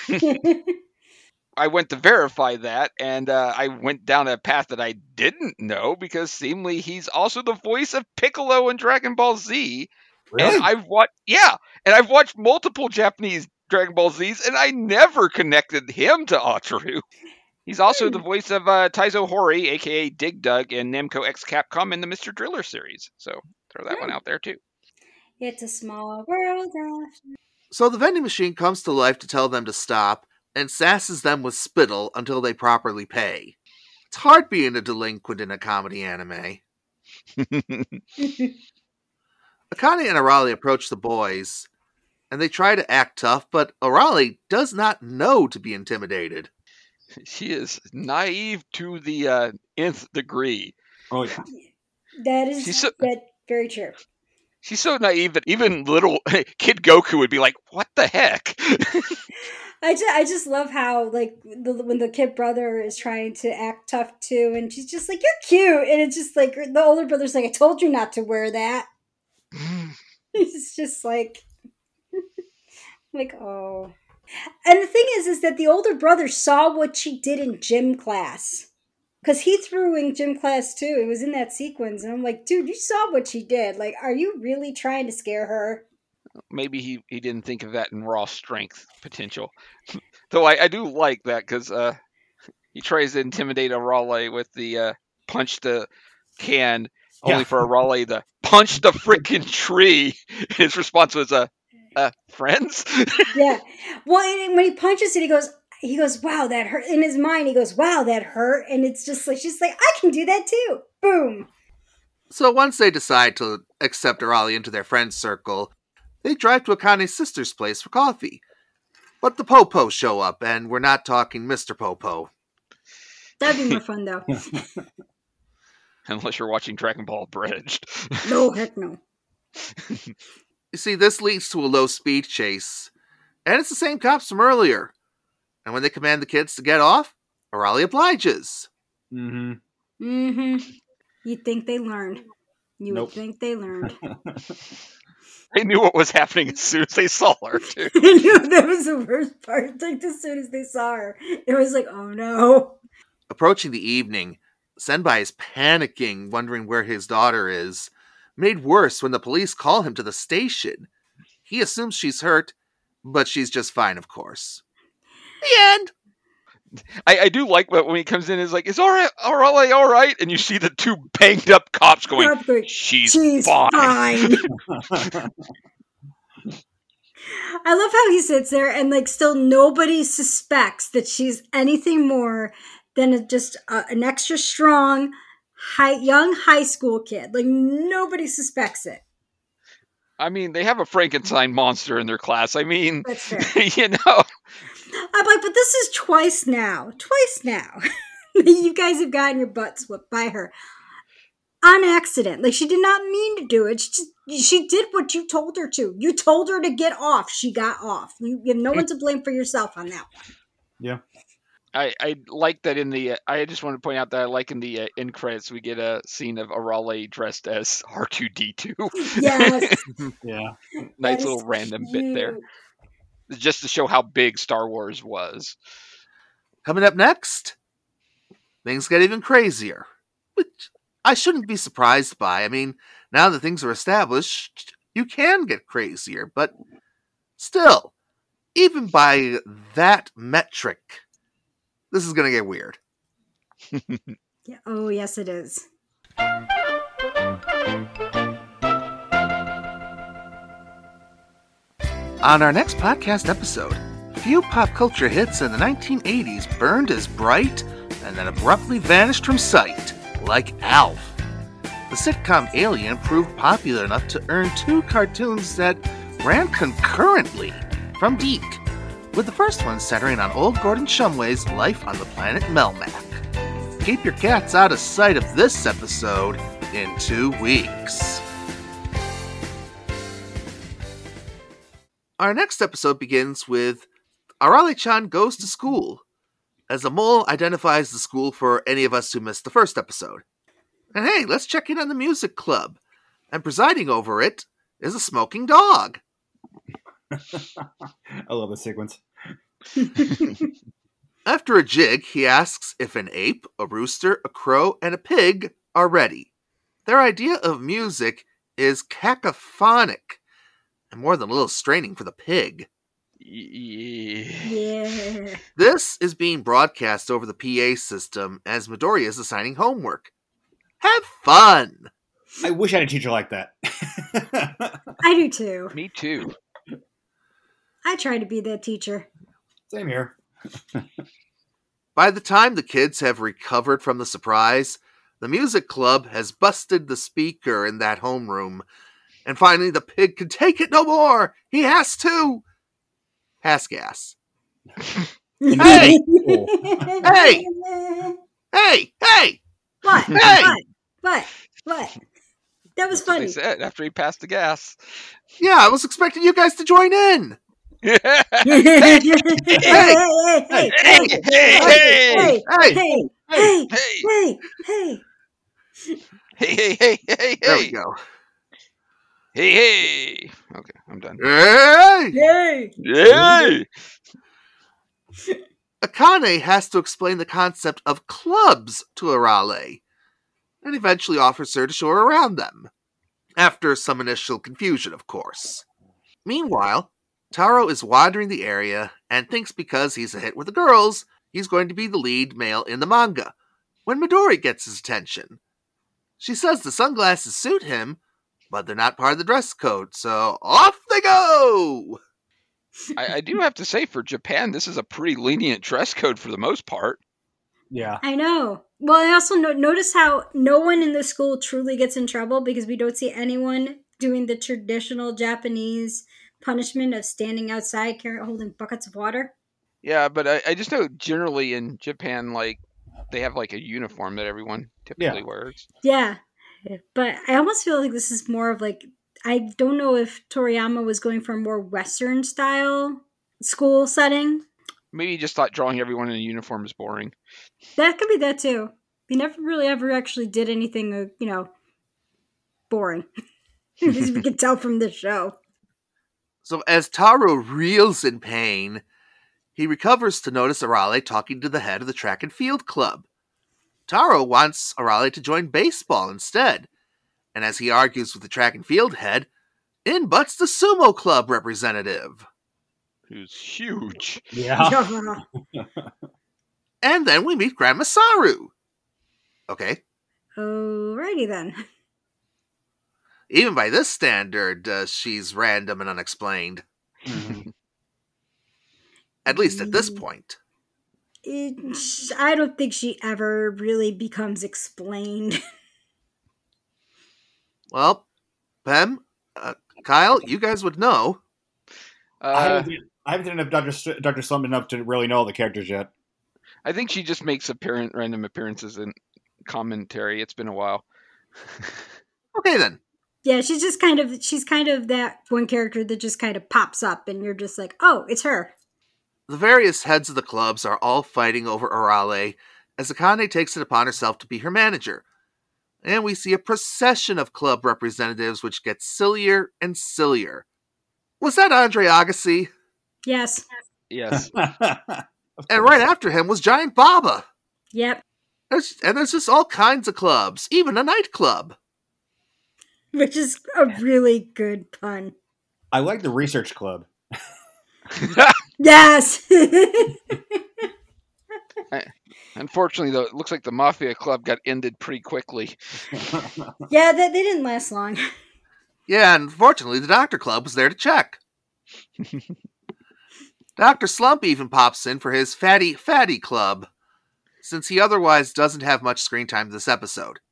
I went to verify that, and uh, I went down a path that I didn't know, because seemingly he's also the voice of Piccolo in Dragon Ball Z. Really? And I've watched, yeah, and I've watched multiple Japanese Dragon Ball Zs, and I never connected him to Ataru. He's also the voice of uh, Taizo Hori, aka Dig Dug, in Namco X Capcom in the Mister Driller series. So throw that one out there too. It's a small world. After... So the vending machine comes to life to tell them to stop, and sasses them with spittle until they properly pay. It's hard being a delinquent in a comedy anime. Akane and Arale approach the boys, and they try to act tough, but Arale does not know to be intimidated. She is naive to the uh, nth degree. Oh yeah. That is She's so- that very true. She's so naive that even little Kid Goku would be like, "What the heck?" I just, I just love how, like, the, when the kid brother is trying to act tough too, and she's just like, "You're cute," and it's just like the older brother's like, "I told you not to wear that." It's just like, like, oh. And the thing is, is that the older brother saw what she did in gym class. Because he threw in gym class too. It was in that sequence. And I'm like, dude, you saw what she did. Like, are you really trying to scare her? Maybe he, he didn't think of that in raw strength potential. Though I, I do like that, because uh, he tries to intimidate Arale with the uh, punch the can, only Yeah. for Arale to punch the freaking tree. His response was, uh, uh, friends? Yeah. Well, and when he punches it, he goes, he goes, wow, that hurt. In his mind, he goes, wow, that hurt. And it's just like, she's like, I can do that too. Boom. So once they decide to accept Arale into their friend circle, they drive to Akane's sister's place for coffee. But the Popo show up, and we're not talking Mister Popo. That'd be more fun, though. Unless you're watching Dragon Ball Abridged. No, heck no. You see, this leads to a low-speed chase, and it's the same cops from earlier. And when they command the kids to get off, Arale obliges. Mm-hmm. Mm-hmm. You'd think they learned. You Nope. would think they learned. They knew what was happening as soon as they saw her, too. I knew that was the worst part. Like, as soon as they saw her, it was like, oh no. Approaching the evening, Senbai is panicking, wondering where his daughter is. Made worse when the police call him to the station. He assumes she's hurt, but she's just fine, of course. The end! I, I do like that when he comes in, is like, is all right, all right, all right, and you see the two banged up cops going, Cops going, she's, She's fine. fine. I love how he sits there and like still nobody suspects that she's anything more than a, just a, an extra strong, high, young high school kid. Like nobody suspects it. I mean, they have a Frankenstein monster in their class. I mean, That's fair. you know. I'm like, but this is twice now. Twice now. You guys have gotten your butts whipped by her. On accident. Like, she did not mean to do it. She, just, she did what you told her to. You told her to get off. She got off. You, you have no one to blame for yourself on that one. Yeah. I, I like that in the. Uh, I just want to point out that I like in the uh, end credits we get a scene of Arale dressed as R two D two. Yes. Yeah. Nice That little is random bit there, cute. just to show how big Star Wars was. Coming up next, things get even crazier, which I shouldn't be surprised by. I mean, now that things are established, you can get crazier, but still, even by that metric, this is going to get weird. Yeah. Oh, yes, it is. On our next podcast episode, few pop culture hits in the nineteen eighties burned as bright and then abruptly vanished from sight, like Alf. The sitcom Alien proved popular enough to earn two cartoons that ran concurrently from Deke, with the first one centering on old Gordon Shumway's life on the planet Melmac. Keep your cats out of sight of this episode in two weeks. Our next episode begins with Arale-chan goes to school, as the mole identifies the school for any of us who missed the first episode. And hey, let's check in on the music club. And presiding over it is a smoking dog. I love the sequence. After a jig, he asks if an ape, a rooster, a crow, and a pig are ready. Their idea of music is cacophonic, and more than a little straining for the pig. Yeah. This is being broadcast over the P A system as Midoriya is assigning homework. Have fun! I wish I had a teacher like that. I do too. Me too. I try to be that teacher. Same here. By the time the kids have recovered from the surprise, the music club has busted the speaker in that homeroom. And finally, the pig can take it no more! He has to! Pass gas. Hey! Hey! Hey! Hey! What? Hey! What? What? What? That was That's what funny. they said after he passed the gas. Yeah, I was expecting you guys to join in! hey, hey, hey, hey, Hey, hey, hey, hey, Hey! hey, Hey, hey, hey. hey, hey, hey, hey, There we hey, go. hey, hey. Okay, I'm done. Hey! Hey. Hey! Akane has to explain the concept of clubs to Arale, and eventually offers her to show her around them. After some initial confusion, of course. Meanwhile, Taro is wandering the area and thinks because he's a hit with the girls, he's going to be the lead male in the manga, when Midori gets his attention. She says the sunglasses suit him, but they're not part of the dress code, so off they go! I, I do have to say, for Japan, this is a pretty lenient dress code for the most part. Yeah. I know. Well, I also no- notice how no one in the school truly gets in trouble because we don't see anyone doing the traditional Japanese punishment of standing outside carrying holding buckets of water. Yeah, but I, I just know generally in Japan, like, they have like a uniform that everyone typically Yeah. wears. Yeah. But I almost feel like this is more of like, I don't know if Toriyama was going for a more Western style school setting. Maybe he just thought drawing everyone in a uniform is boring. That could be that too. He never really ever actually did anything, uh, you know, boring. As we can tell from the show. So as Taro reels in pain, he recovers to notice Arale talking to the head of the track and field club. Taro wants Arale to join baseball instead, and as he argues with the track and field head, in butts the sumo club representative. Who's huge. Yeah. Yeah. And then we meet Grandma Saru. Okay. Alrighty then. Even by this standard, uh, she's random and unexplained. Mhm. At least at this point. It, I don't think she ever really becomes explained. Well, Pem, uh, Kyle, you guys would know. I Uh, haven't seen- I haven't seen enough Doctor St- Doctor Slump enough to really know all the characters yet. I think she just makes apparent random appearances in commentary. It's been a while. Okay, then. Yeah, she's just kind of she's kind of that one character that just kind of pops up and you're just like, oh, it's her. The various heads of the clubs are all fighting over Arale as Akane takes it upon herself to be her manager. And we see a procession of club representatives which gets sillier and sillier. Was that Andre Agassi? Yes. Yes. And right after him was Giant Baba. Yep. There's, and there's just all kinds of clubs, even a nightclub. Which is a really good pun. I like the research club. Yes. Unfortunately, though, it looks like the Mafia Club got ended pretty quickly. Yeah, they, they didn't last long. Yeah, and unfortunately, the Doctor Club was there to check. Doctor Slump even pops in for his Fatty Fatty Club, since he otherwise doesn't have much screen time this episode.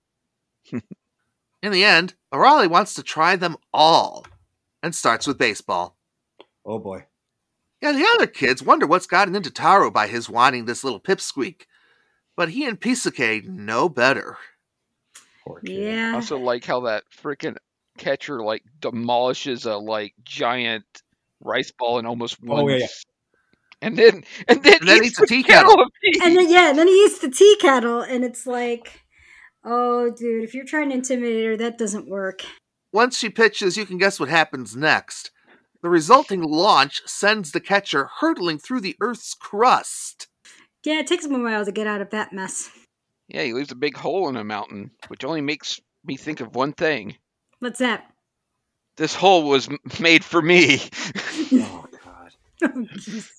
In the end, Arale wants to try them all, and starts with baseball. Oh boy. Yeah, the other kids wonder what's gotten into Taro by his wanting this little pipsqueak, but he and Pisuke know better. Poor kid. I Yeah. also like how that freaking catcher like demolishes a like giant rice ball in almost one. Oh, yeah, yeah. And then and then, And then eats eats a the tea kettle kettle. of tea. And then, yeah, and then he eats the tea kettle, and it's like, oh, dude, if you're trying to intimidate her, that doesn't work. Once she pitches, you can guess what happens next. The resulting launch sends the catcher hurtling through the Earth's crust. Yeah, it takes him a while to get out of that mess. Yeah, he leaves a big hole in a mountain, which only makes me think of one thing. What's that? This hole was m- made for me. Oh god. Oh, Jesus.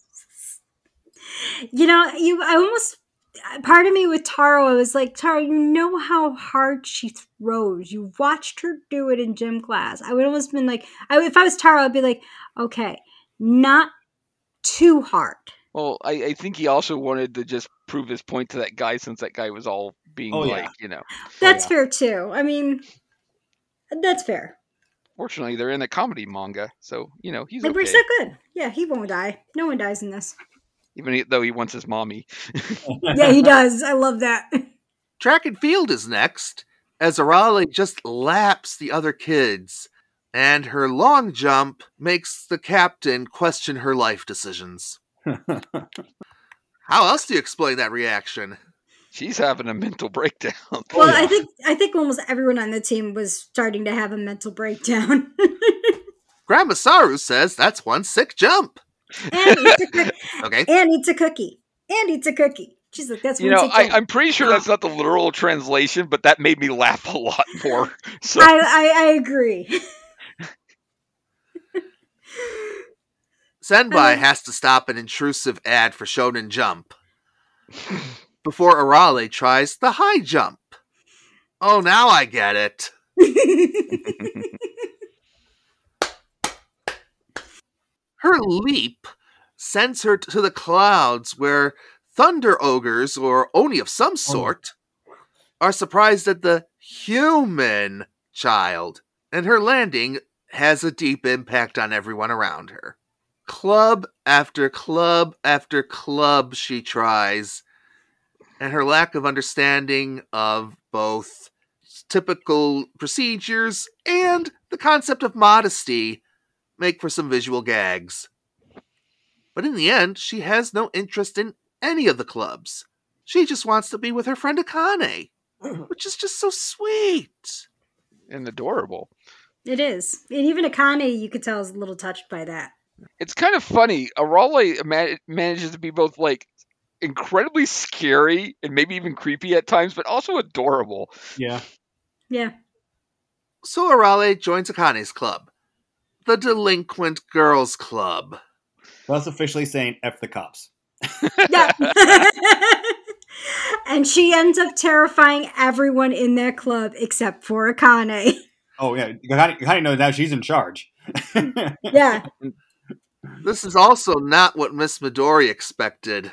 You know, you I almost part of me with Taro, I was like, Taro, you know how hard she throws. You watched her do it in gym class. I would almost been like, I, if I was Taro, I'd be like, okay, not too hard. Well, I, I think he also wanted to just prove his point to that guy, since that guy was all being Oh, like, yeah. you know. That's yeah. fair too. I mean, that's fair. Fortunately, they're in a comedy manga, so you know he's It okay. works out good. Yeah, he won't die. No one dies in this. Even he- though he wants his mommy. Yeah, he does. I love that. Track and field is next, as Arale just laps the other kids, and her long jump makes the captain question her life decisions. How else do you explain that reaction? She's having a mental breakdown. Well, yeah. I think I think almost everyone on the team was starting to have a mental breakdown. Grandma Saru says that's one sick jump. and eats a cookie. Okay. And eats a cookie. And eats a cookie. She's like, that's You one know, sick I, jump. I'm pretty sure that's not the literal translation, but that made me laugh a lot more. So I, I, I agree. Senbai Um, has to stop an intrusive ad for Shonen Jump before Arale tries the high jump. Oh, now I get it. Her leap sends her to the clouds where thunder ogres, or oni of some sort, are surprised at the human child, and her landing has a deep impact on everyone around her. Club after club after club she tries, and her lack of understanding of both typical procedures and the concept of modesty make for some visual gags. But in the end, she has no interest in any of the clubs. She just wants to be with her friend Akane, which is just so sweet. and adorable. It is. And even Akane, you could tell, is a little touched by that. It's kind of funny. Arale ma- manages to be both like incredibly scary and maybe even creepy at times, but also adorable. Yeah. Yeah. So Arale joins Akane's club, the Delinquent Girls Club. That's officially saying F the cops. Yeah. she ends up terrifying everyone in that club except for Akane. Oh yeah, you kind of, you kind of know now she's in charge. Yeah. This is also not what Miss Midori expected.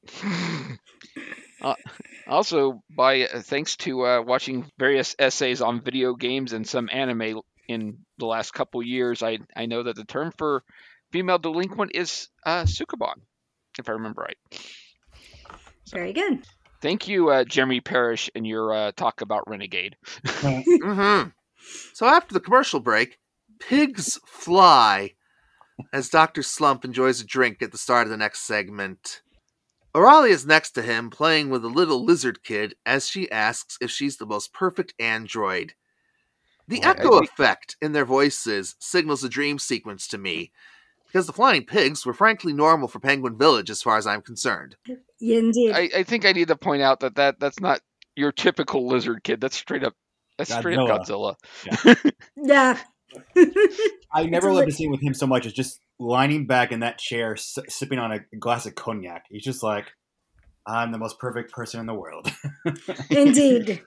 Uh, also, by uh, thanks to uh, watching various essays on video games and some anime in the last couple years, I I know that the term for female delinquent is uh, sukuban, if I remember right. So, Very good. thank you, uh, Jeremy Parrish, in your uh, talk about Renegade. Mm-hmm. So after the commercial break, pigs fly as Doctor Slump enjoys a drink at the start of the next segment. Oralia is next to him, playing with a little lizard kid as she asks if she's the most perfect android. The Well, I echo think- effect in their voices signals a dream sequence to me, because the flying pigs were frankly normal for Penguin Village as far as I'm concerned. Yeah, indeed. I, I think I need to point out that, that that's not your typical lizard kid. That's straight up that's straight up Godzilla. Yeah. I never It's loved li- to see with him so much as just lying back in that chair, s- sipping on a glass of cognac. He's just like, I'm the most perfect person in the world. Indeed.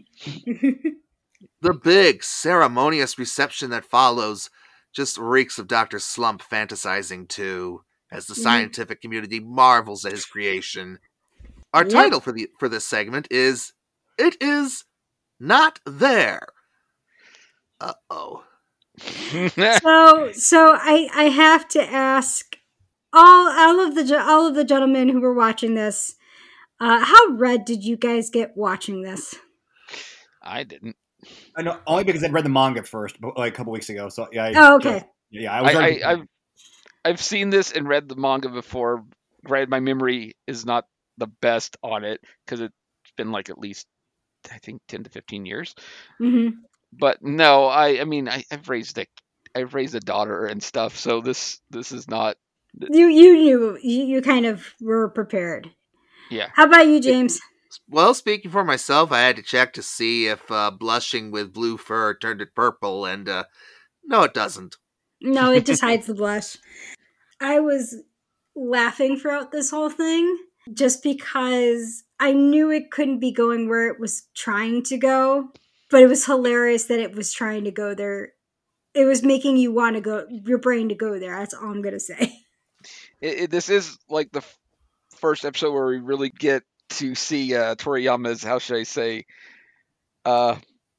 The big, ceremonious reception that follows just reeks of Doctor Slump fantasizing too, as the Mhm. scientific community marvels at his creation. Our Yep. title for the for this segment is It Is Not There. Uh-oh. so so I I have to ask all all of the ge- all of the gentlemen who were watching this, uh, how red did you guys get watching this? I didn't. I know only because I'd read the manga first, but, like a couple weeks ago. So yeah. I, Oh, okay. Yeah, I was. I, already- I, I've I've seen this and read the manga before. Granted, my memory is not the best on it because it's been like at least I think ten to fifteen years. hmm But no, I I mean I, I've raised a I've raised a daughter and stuff, so this this is not. You you knew you, you kind of were prepared. Yeah. How about you, James? Well, speaking for myself, I had to check to see if uh, blushing with blue fur turned it purple, and uh, no, it doesn't. No, it just hides the blush. I was laughing throughout this whole thing just because I knew it couldn't be going where it was trying to go, but it was hilarious that it was trying to go there. It was making you want to go, your brain to go there. That's all I'm going to say. It, it, this is like the f- first episode where we really get to see uh, Toriyama's, how should I say, uh,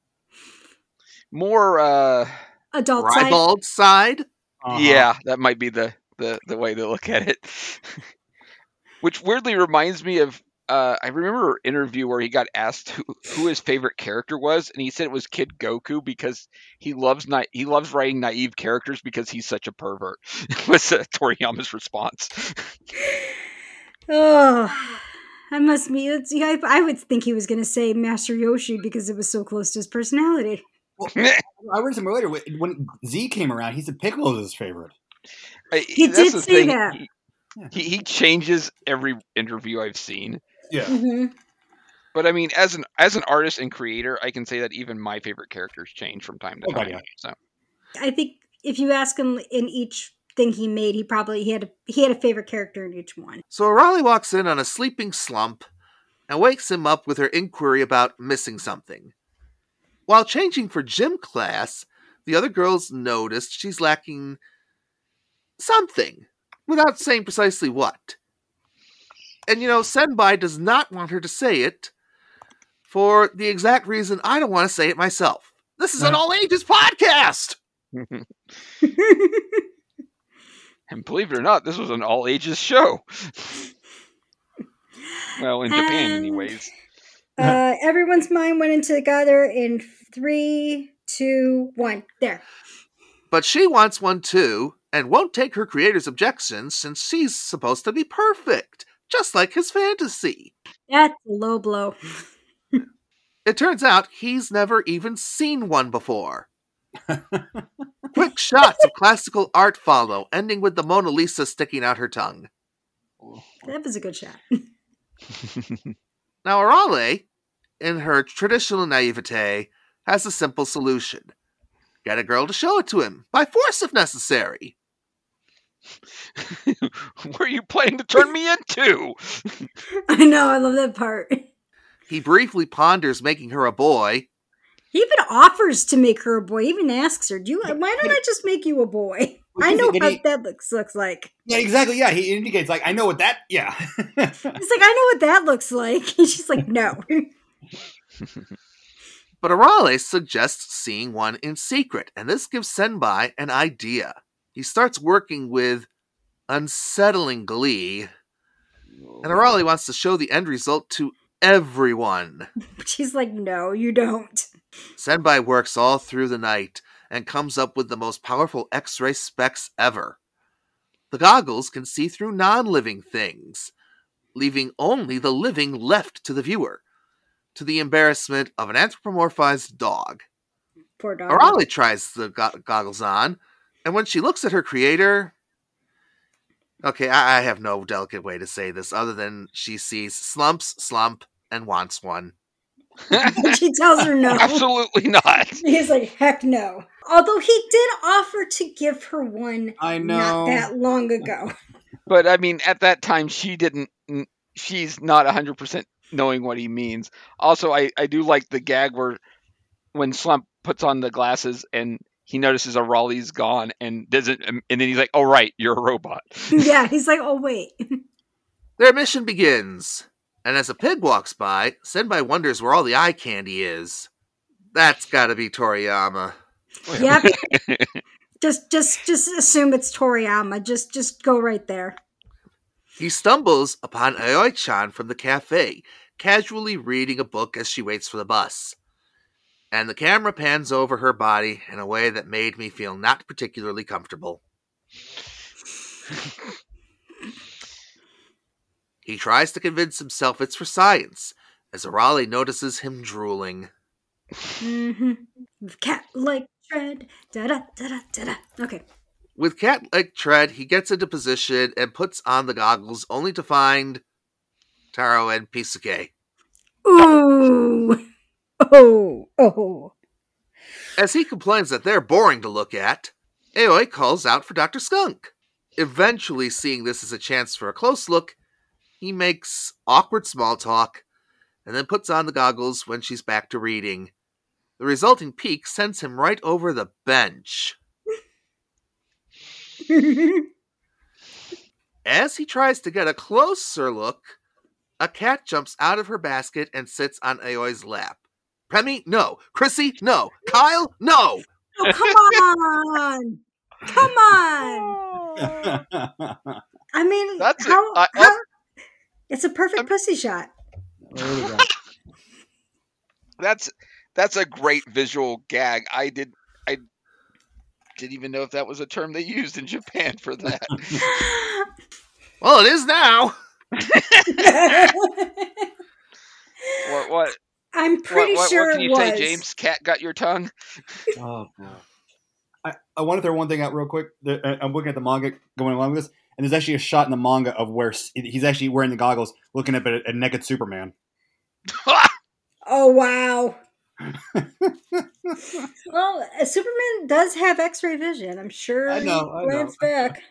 more, uh, Adult side. Ribald side? Uh-huh. yeah, that might be the, the, the way to look at it. Which weirdly reminds me of, uh, I remember an interview where he got asked who, who his favorite character was, and he said it was Kid Goku because he loves na- he loves writing naive characters because he's such a pervert. was uh, Toriyama's response. Oh, I must be. It's, yeah, I, I would think he was going to say Master Yoshi because it was so close to his personality. I read some earlier when Z came around. He said Piccolo is his favorite. I- He that's did the say thing. that. He, he he changes every interview I've seen. Yeah. hmm But I mean, as an as an artist and creator, I can say that even my favorite characters change from time to Oh, God, time. yeah. So I think if you ask him in each thing he made, he probably he had a, he had a favorite character in each one. So Raleigh walks in on a sleeping Slump and wakes him up with her inquiry about missing something. While changing for gym class, the other girls noticed she's lacking something, without saying precisely what. And you know, Senbai does not want her to say it for the exact reason I don't want to say it myself. This is an all ages podcast! and believe it or not, this was an all ages show. Well, in Japan, And- anyways. Uh, everyone's mind went into together in three, two, one. There. But she wants one too, and won't take her creator's objections since she's supposed to be perfect, just like his fantasy. That's a low blow. It turns out he's never even seen one before. Quick shots of classical art follow, ending with the Mona Lisa sticking out her tongue. That was a good shot. Now, Arale, in her traditional naivete, has a simple solution. Get a girl to show it to him, by force if necessary. What are you planning to turn me into? I know, I love that part. He briefly ponders making her a boy. He even offers to make her a boy. He even asks her, "Do you? Why don't I just make you a boy? I know Did what he- that looks looks like." Yeah, exactly. Yeah, he indicates like I know what that. Yeah. He's like, "I know what that looks like." And she's like, "No." But Arale suggests seeing one in secret, and this gives Senbai an idea. He starts working with unsettling glee, and Arale wants to show the end result to everyone. She's like, "No, you don't." Senbai works all through the night and comes up with the most powerful X-ray specs ever. The goggles can see through non-living things, leaving only the living left to the viewer, to the embarrassment of an anthropomorphized dog. Poor dog. Arale tries the go- goggles on, and when she looks at her creator... Okay, I-, I have no delicate way to say this other than she sees slumps, slump, and wants one. She tells her no. Absolutely not. He's like, "Heck no." Although he did offer to give her one I not know. that long ago. But I mean, at that time, she didn't. She's not one hundred percent knowing what he means. Also, I, I do like the gag where when Slump puts on the glasses and he notices Arale's gone and doesn't, and then he's like, "Oh right, you're a robot." Yeah, he's like, "Oh wait." Their mission begins, and as a pig walks by, Senbai wonders where all the eye candy is. That's gotta be Toriyama. Yep. just just just assume it's Toriyama. Just just go right there. He stumbles upon Aoi-chan from the cafe, casually reading a book as she waits for the bus. And the camera pans over her body in a way that made me feel not particularly comfortable. He tries to convince himself it's for science, as Arale notices him drooling. Mm-hmm. Cat-like tread. Da-da, da-da, da-da. Okay. With cat-like tread, he gets into position and puts on the goggles, only to find Taro and Pisuke. Ooh. Oh. Oh. As he complains that they're boring to look at, Aoi calls out for Doctor Skunk. Eventually, seeing this as a chance for a close look, he makes awkward small talk, and then puts on the goggles when she's back to reading. The resulting peek sends him right over the bench. As he tries to get a closer look, a cat jumps out of her basket and sits on Aoi's lap. Remy, no. Chrissy, no. Kyle, no. Oh, come on. Come on. I mean, That's it. how, I- how, it's a perfect pussy shot. There we go. That's that's a great visual gag. I did I didn't even know if that was a term they used in Japan for that. Well, it is now. what what I'm pretty what, what, sure what can it you was. say, James? Cat got your tongue? Oh, boy. I, I want to throw one thing out real quick. There- I- I'm looking at the manga going along with this, and there's actually a shot in the manga of where s- he's actually wearing the goggles, looking up at a, a naked Superman. Oh, wow. Well, uh, Superman does have X-ray vision. I'm sure I know, I he glanced back.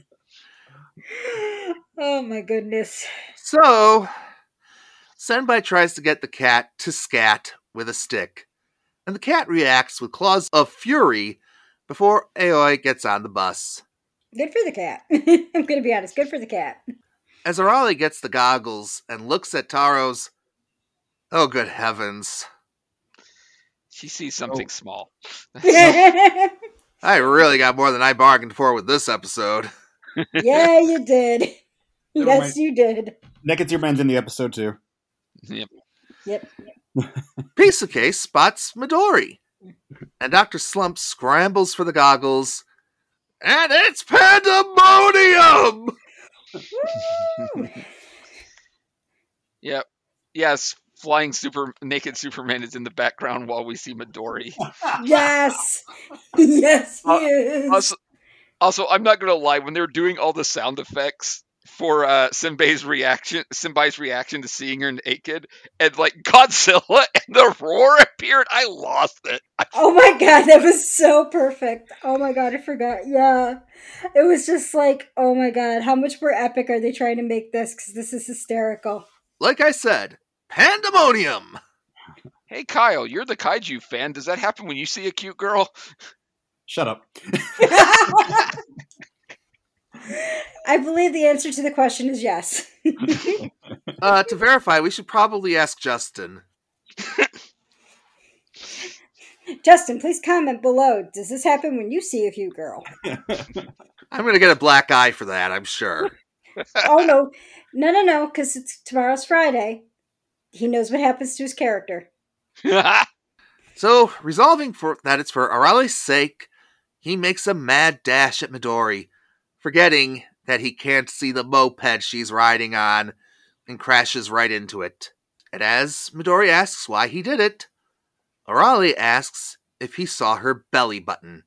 Oh, my goodness. So, Senbai tries to get the cat to scat with a stick, and the cat reacts with claws of fury before Aoi gets on the bus. Good for the cat. I'm going to be honest. Good for the cat. As Arale gets the goggles and looks at Taro's, oh good heavens, She sees something small. Yeah, I really got more than I bargained for with this episode. you did. Never Yes, mind. you did. Naked Superman's in the episode too. Yep. Yep. Pisuke spots Midori, and Doctor Slump scrambles for the goggles, and it's pandemonium! Yep. Yes, flying super naked Superman is in the background while we see Midori. Yes. Yes, he Uh, is. Also, also, I'm not gonna lie. When they were doing all the sound effects for uh, Senbei's reaction, Senbei's reaction to seeing her naked, and like Godzilla and the roar appeared, I lost it. I, Oh my god, that was so perfect. Oh my god, I forgot. Yeah. It was just like, oh my god, how much more epic are they trying to make this? Because this is hysterical. Like I said, Pandemonium! Hey, Kyle, you're the kaiju fan. Does that happen when you see a cute girl? Shut up. I believe the answer to the question is yes. Uh, to verify, we should probably ask Justin. Justin, please comment below. Does this happen when you see a cute girl? I'm going to get a black eye for that, I'm sure. Oh, no. No, no, no, because it's tomorrow's Friday. He knows what happens to his character. So, resolving for that it's for Arale's sake, he makes a mad dash at Midori, forgetting that he can't see the moped she's riding on, and crashes right into it. And as Midori asks why he did it, Arale asks if he saw her belly button.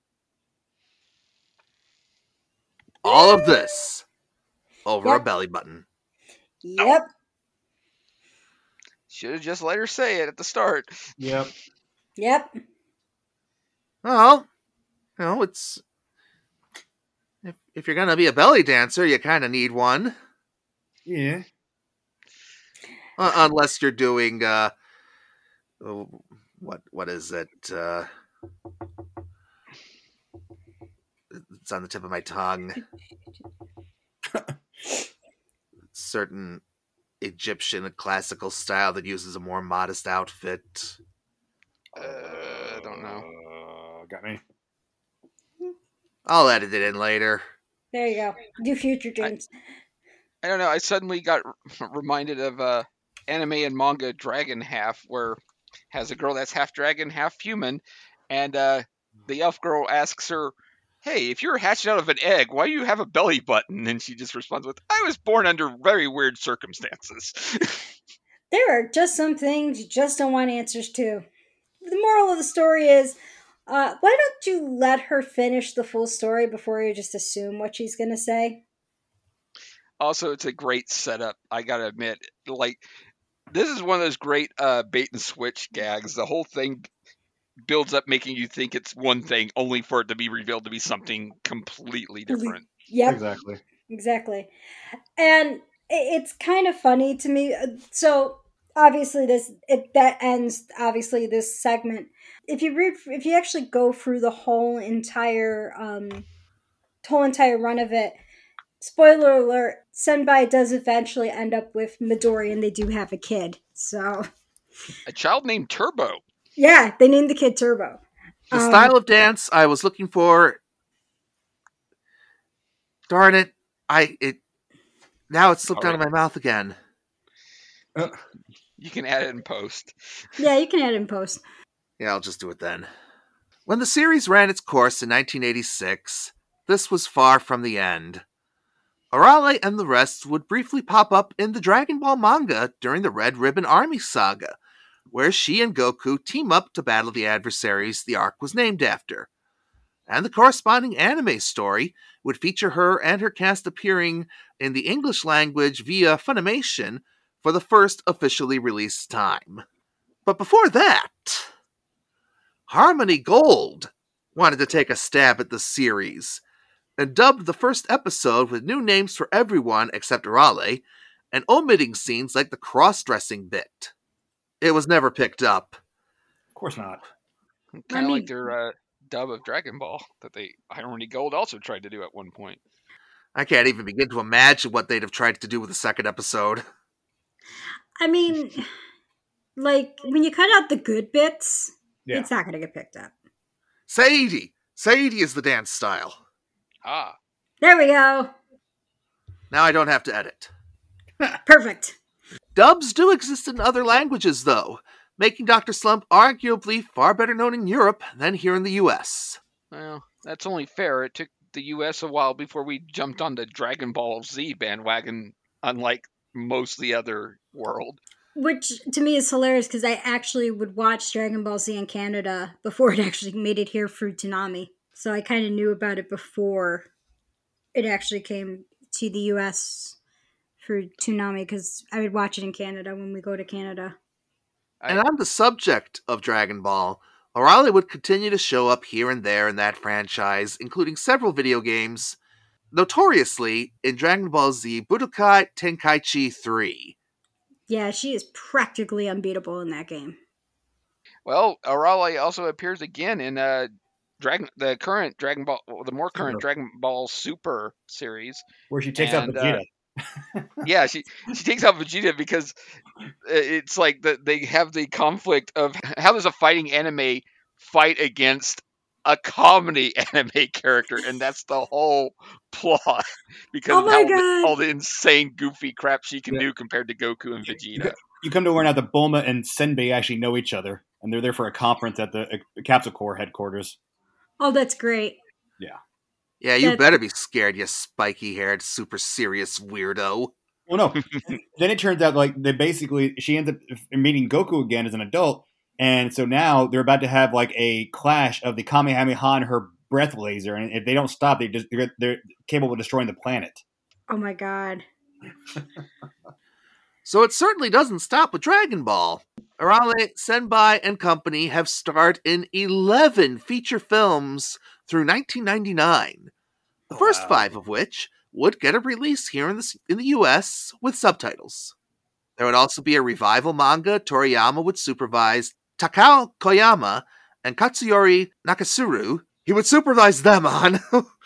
All of this over Yep. a belly button. Yep. Should have just let her say it at the start. Yep. Yep. Well, you know, it's... If, if you're going to be a belly dancer, you kind of need one. Yeah. Uh, unless you're doing, uh... oh, what what is it? Uh, it's on the tip of my tongue. Certain Egyptian classical style that uses a more modest outfit. Uh, I don't know. Uh, got me. I'll edit it in later. There you go. Do future dreams. I don't know. I suddenly got r- reminded of uh, anime and manga Dragon Half, where has a girl that's half dragon, half human, and uh, the elf girl asks her, "Hey, if you're hatched out of an egg, why do you have a belly button?" And she just responds with, "I was born under very weird circumstances." There are just some things you just don't want answers to. The moral of the story is, uh, why don't you let her finish the full story before you just assume what she's going to say? Also, it's a great setup, I gotta admit. Like, this is one of those great uh, bait and switch gags. The whole thing builds up making you think it's one thing, only for it to be revealed to be something completely different. Yep. Exactly. Exactly. And it's kind of funny to me. So obviously this it, that ends obviously this segment. If you read, if you actually go through the whole entire um, whole entire run of it, spoiler alert: Senbai does eventually end up with Midori, and they do have a kid. So A child named Turbo. yeah, they named the kid Turbo. The Um, style of dance I was looking for. Darn it! I it now it's slipped All out of my mouth again. Uh, You can add it in post. Yeah, you can add in post. Yeah, I'll just do it then. When the series ran its course in nineteen eighty-six, this was far from the end. Arale and the rest would briefly pop up in the Dragon Ball manga during the Red Ribbon Army saga, where she and Goku team up to battle the adversaries the arc was named after. And the corresponding anime story would feature her and her cast appearing in the English language via Funimation for the first officially released time. But before that, Harmony Gold wanted to take a stab at the series, and dubbed the first episode with new names for everyone except Arale, and omitting scenes like the cross-dressing bit. It was never picked up. of course not. Kind I of mean- like their uh, dub of Dragon Ball that they Harmony Gold also tried to do at one point. I can't even begin to imagine what they'd have tried to do with the second episode. I mean, like, when you cut out the good bits, Yeah. it's not going to get picked up. Saidi! Saidi is the dance style. Ah, There we go. Now I don't have to edit. Perfect. Dubs do exist in other languages, though, making Doctor Slump arguably far better known in Europe than here in the U S. well, that's only fair. It took the U S a while before we jumped on the Dragon Ball Z bandwagon, unlike most of the other world. Which to me is hilarious because I actually would watch Dragon Ball Z in Canada before it actually made it here through Toonami. So I kind of knew about it before it actually came to the U S through Toonami because I would watch it in Canada when we go to Canada. I- And on the subject of Dragon Ball, Arale would continue to show up here and there in that franchise, including several video games, notoriously in Dragon Ball Z Budokai Tenkaichi three. Yeah, she is practically unbeatable in that game. Well, Arale also appears again in uh, Dragon, the current Dragon Ball, the more current Super. Dragon Ball Super series, Where she takes out and Vegeta. uh, yeah, she she takes out Vegeta because it's like that they have the conflict of how does a fighting anime fight against a comedy anime character, and that's the whole plot because Oh of my how the, God. all the insane goofy crap she can Yeah. do compared to Goku and You, Vegeta. you come to learn out that Bulma and Senbei actually know each other, and they're there for a conference at the uh, Capsule Corps headquarters. Oh, that's great. Yeah, you That- better be scared, you spiky-haired, super serious weirdo. Well, no. Then it turns out like they basically she ends up meeting Goku again as an adult, and so now they're about to have like a clash of the Kamehameha and her breath laser, and if they don't stop, they just they're, they're capable of destroying the planet. Oh my God. So it certainly doesn't stop with Dragon Ball. Arale, Senbai, and company have starred in eleven feature films through nineteen ninety-nine. The Oh, first wow. five of which would get a release here in the, in the U S with subtitles. There would also be a revival manga Toriyama would supervise, Takao Koyama and Katsuyori Nakasuru. He would supervise them on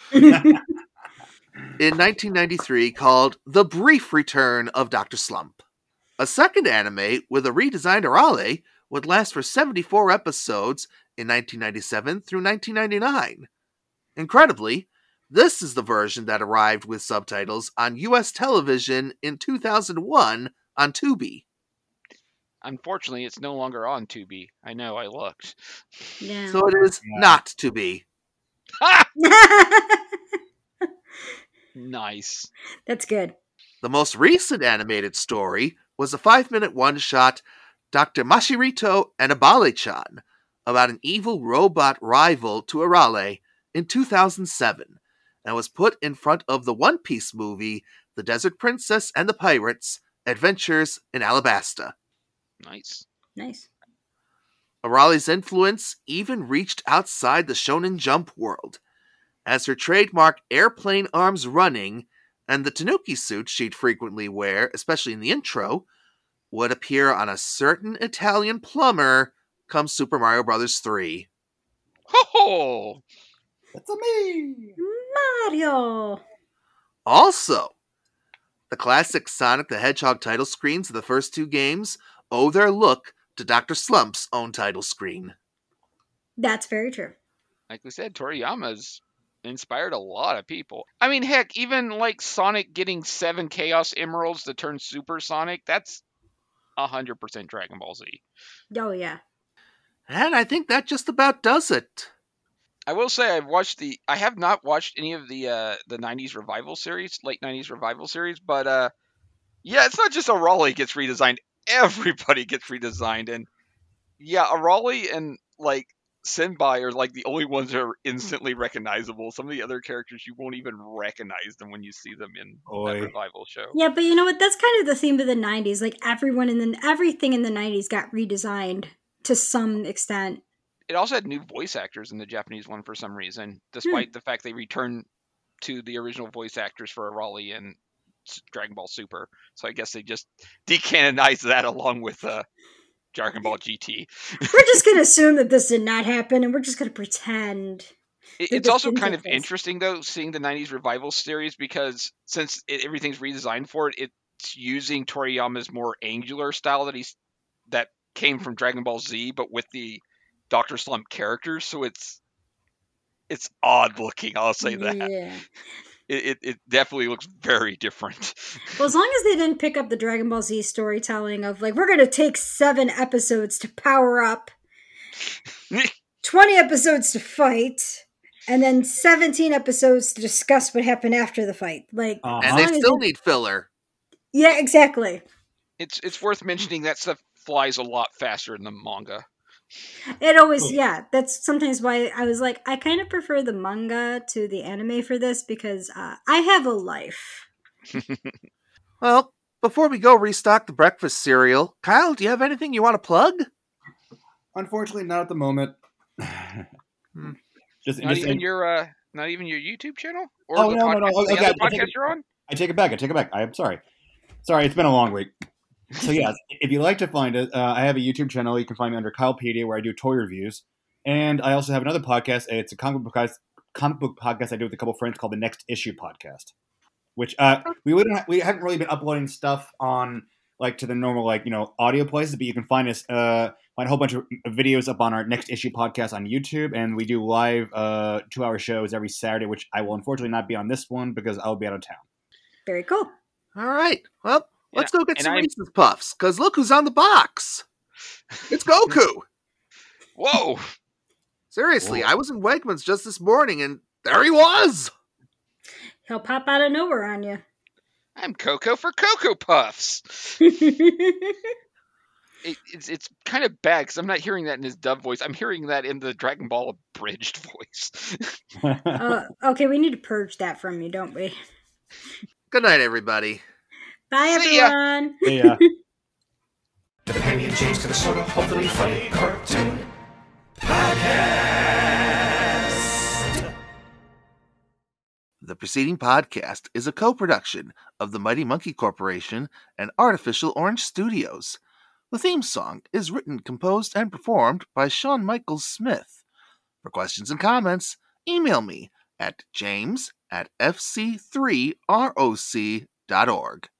in nineteen ninety-three called The Brief Return of Doctor Slump. A second anime with a redesigned Arale would last for seventy-four episodes in nineteen ninety-seven through nineteen ninety-nine. Incredibly, this is the version that arrived with subtitles on U S television in two thousand one on Tubi. Unfortunately, it's no longer on Tubi. I know, I looked. Yeah. So it is Yeah. not to be. Nice. That's good. The most recent animated story was a five-minute one-shot Doctor Mashirito and Abale-chan about an evil robot rival to Arale in two thousand seven and was put in front of the One Piece movie The Desert Princess and the Pirates Adventures in Alabasta. Nice. Nice. Arale's influence even reached outside the Shonen Jump world, as her trademark airplane arms running and the tanuki suit she'd frequently wear, especially in the intro, would appear on a certain Italian plumber come Super Mario Bros. three. Ho That's a me. Mario. Also, the classic Sonic the Hedgehog title screens of the first two games owe their look to Doctor Slump's own title screen. That's very true. Like we said, Toriyama's inspired a lot of people. I mean, heck, even like Sonic getting seven Chaos Emeralds to turn Super Sonic, that's one hundred percent Dragon Ball Z. Oh, yeah. And I think that just about does it. I will say I've watched the I have not watched any of the uh the nineties revival series, late nineties revival series, but uh yeah, it's not just Arale gets redesigned, everybody gets redesigned, and yeah, Arale and like Senbai are like the only ones that are instantly recognizable. Some of the other characters you won't even recognize them when you see them in Oy. that revival show. Yeah, but you know what? That's kind of the theme of the nineties. Like, everyone in the everything in the nineties got redesigned to some extent. It also had new voice actors in the Japanese one for some reason, despite the fact they returned to the original voice actors for Arale and S- Dragon Ball Super. So I guess they just decanonized that along with uh, Dragon Ball G T. We're just going to assume that this did not happen, and we're just going to pretend. It, They it's just also didn't kind take of place. interesting, though, seeing the nineties revival series, because since it, everything's redesigned for it, it's using Toriyama's more angular style that he's that came from Dragon Ball Z, but with the Doctor Slump characters. So it's it's odd looking. I'll say that. Yeah. It, it it definitely looks very different. Well, as long as they didn't pick up the Dragon Ball Z storytelling of, like, we're going to take seven episodes to power up, twenty episodes to fight, and then seventeen episodes to discuss what happened after the fight. Like, Uh-huh. And they long as still it- need filler. yeah, exactly. It's it's worth mentioning that stuff flies a lot faster in the manga. It always, Oh. yeah, that's sometimes why I was like, I kind of prefer the manga to the anime for this because uh, I have a life. Well, before we go restock the breakfast cereal, Kyle, do you have anything you want to plug? Unfortunately, not at the moment. Hmm. just, Not just even your uh, not even your YouTube channel or Oh, the no, no, podcast, no. the Okay, other I take podcast it- you're on. I take it back. I take it back. I am sorry. Sorry, it's been a long week. So yeah, if you like to find it, uh, I have a YouTube channel. You can find me under Kylepedia, where I do toy reviews, and I also have another podcast. It's a comic book podcast, comic book podcast I do with a couple friends called the Next Issue Podcast. Which uh, we wouldn't ha- we haven't really been uploading stuff on like to the normal like you know audio places, but you can find us uh, find a whole bunch of videos up on our Next Issue Podcast on YouTube, and we do live uh, two hour shows every Saturday, which I will unfortunately not be on this one because I'll be out of town. Very cool. All right. Well, let's go get and some I- Reese's Puffs, because look who's on the box. It's Goku. Whoa! Seriously, Whoa. I was in Wegmans just this morning, and there he was. He'll pop out of nowhere on you. I'm Coco for Cocoa Puffs. It, it's it's kind of bad because I'm not hearing that in his dub voice. I'm hearing that in the Dragon Ball abridged voice. uh, okay, we need to purge that from you, don't we? Good night, everybody. Bye, See ya. everyone. Yeah. The Penny and James kind of sort of hopefully funny cartoon podcast. The preceding podcast is a co-production of the Mighty Monkey Corporation and Artificial Orange Studios. The theme song is written, composed, and performed by Shawn Michaels Smith. For questions and comments, email me at james at f c three roc dot org.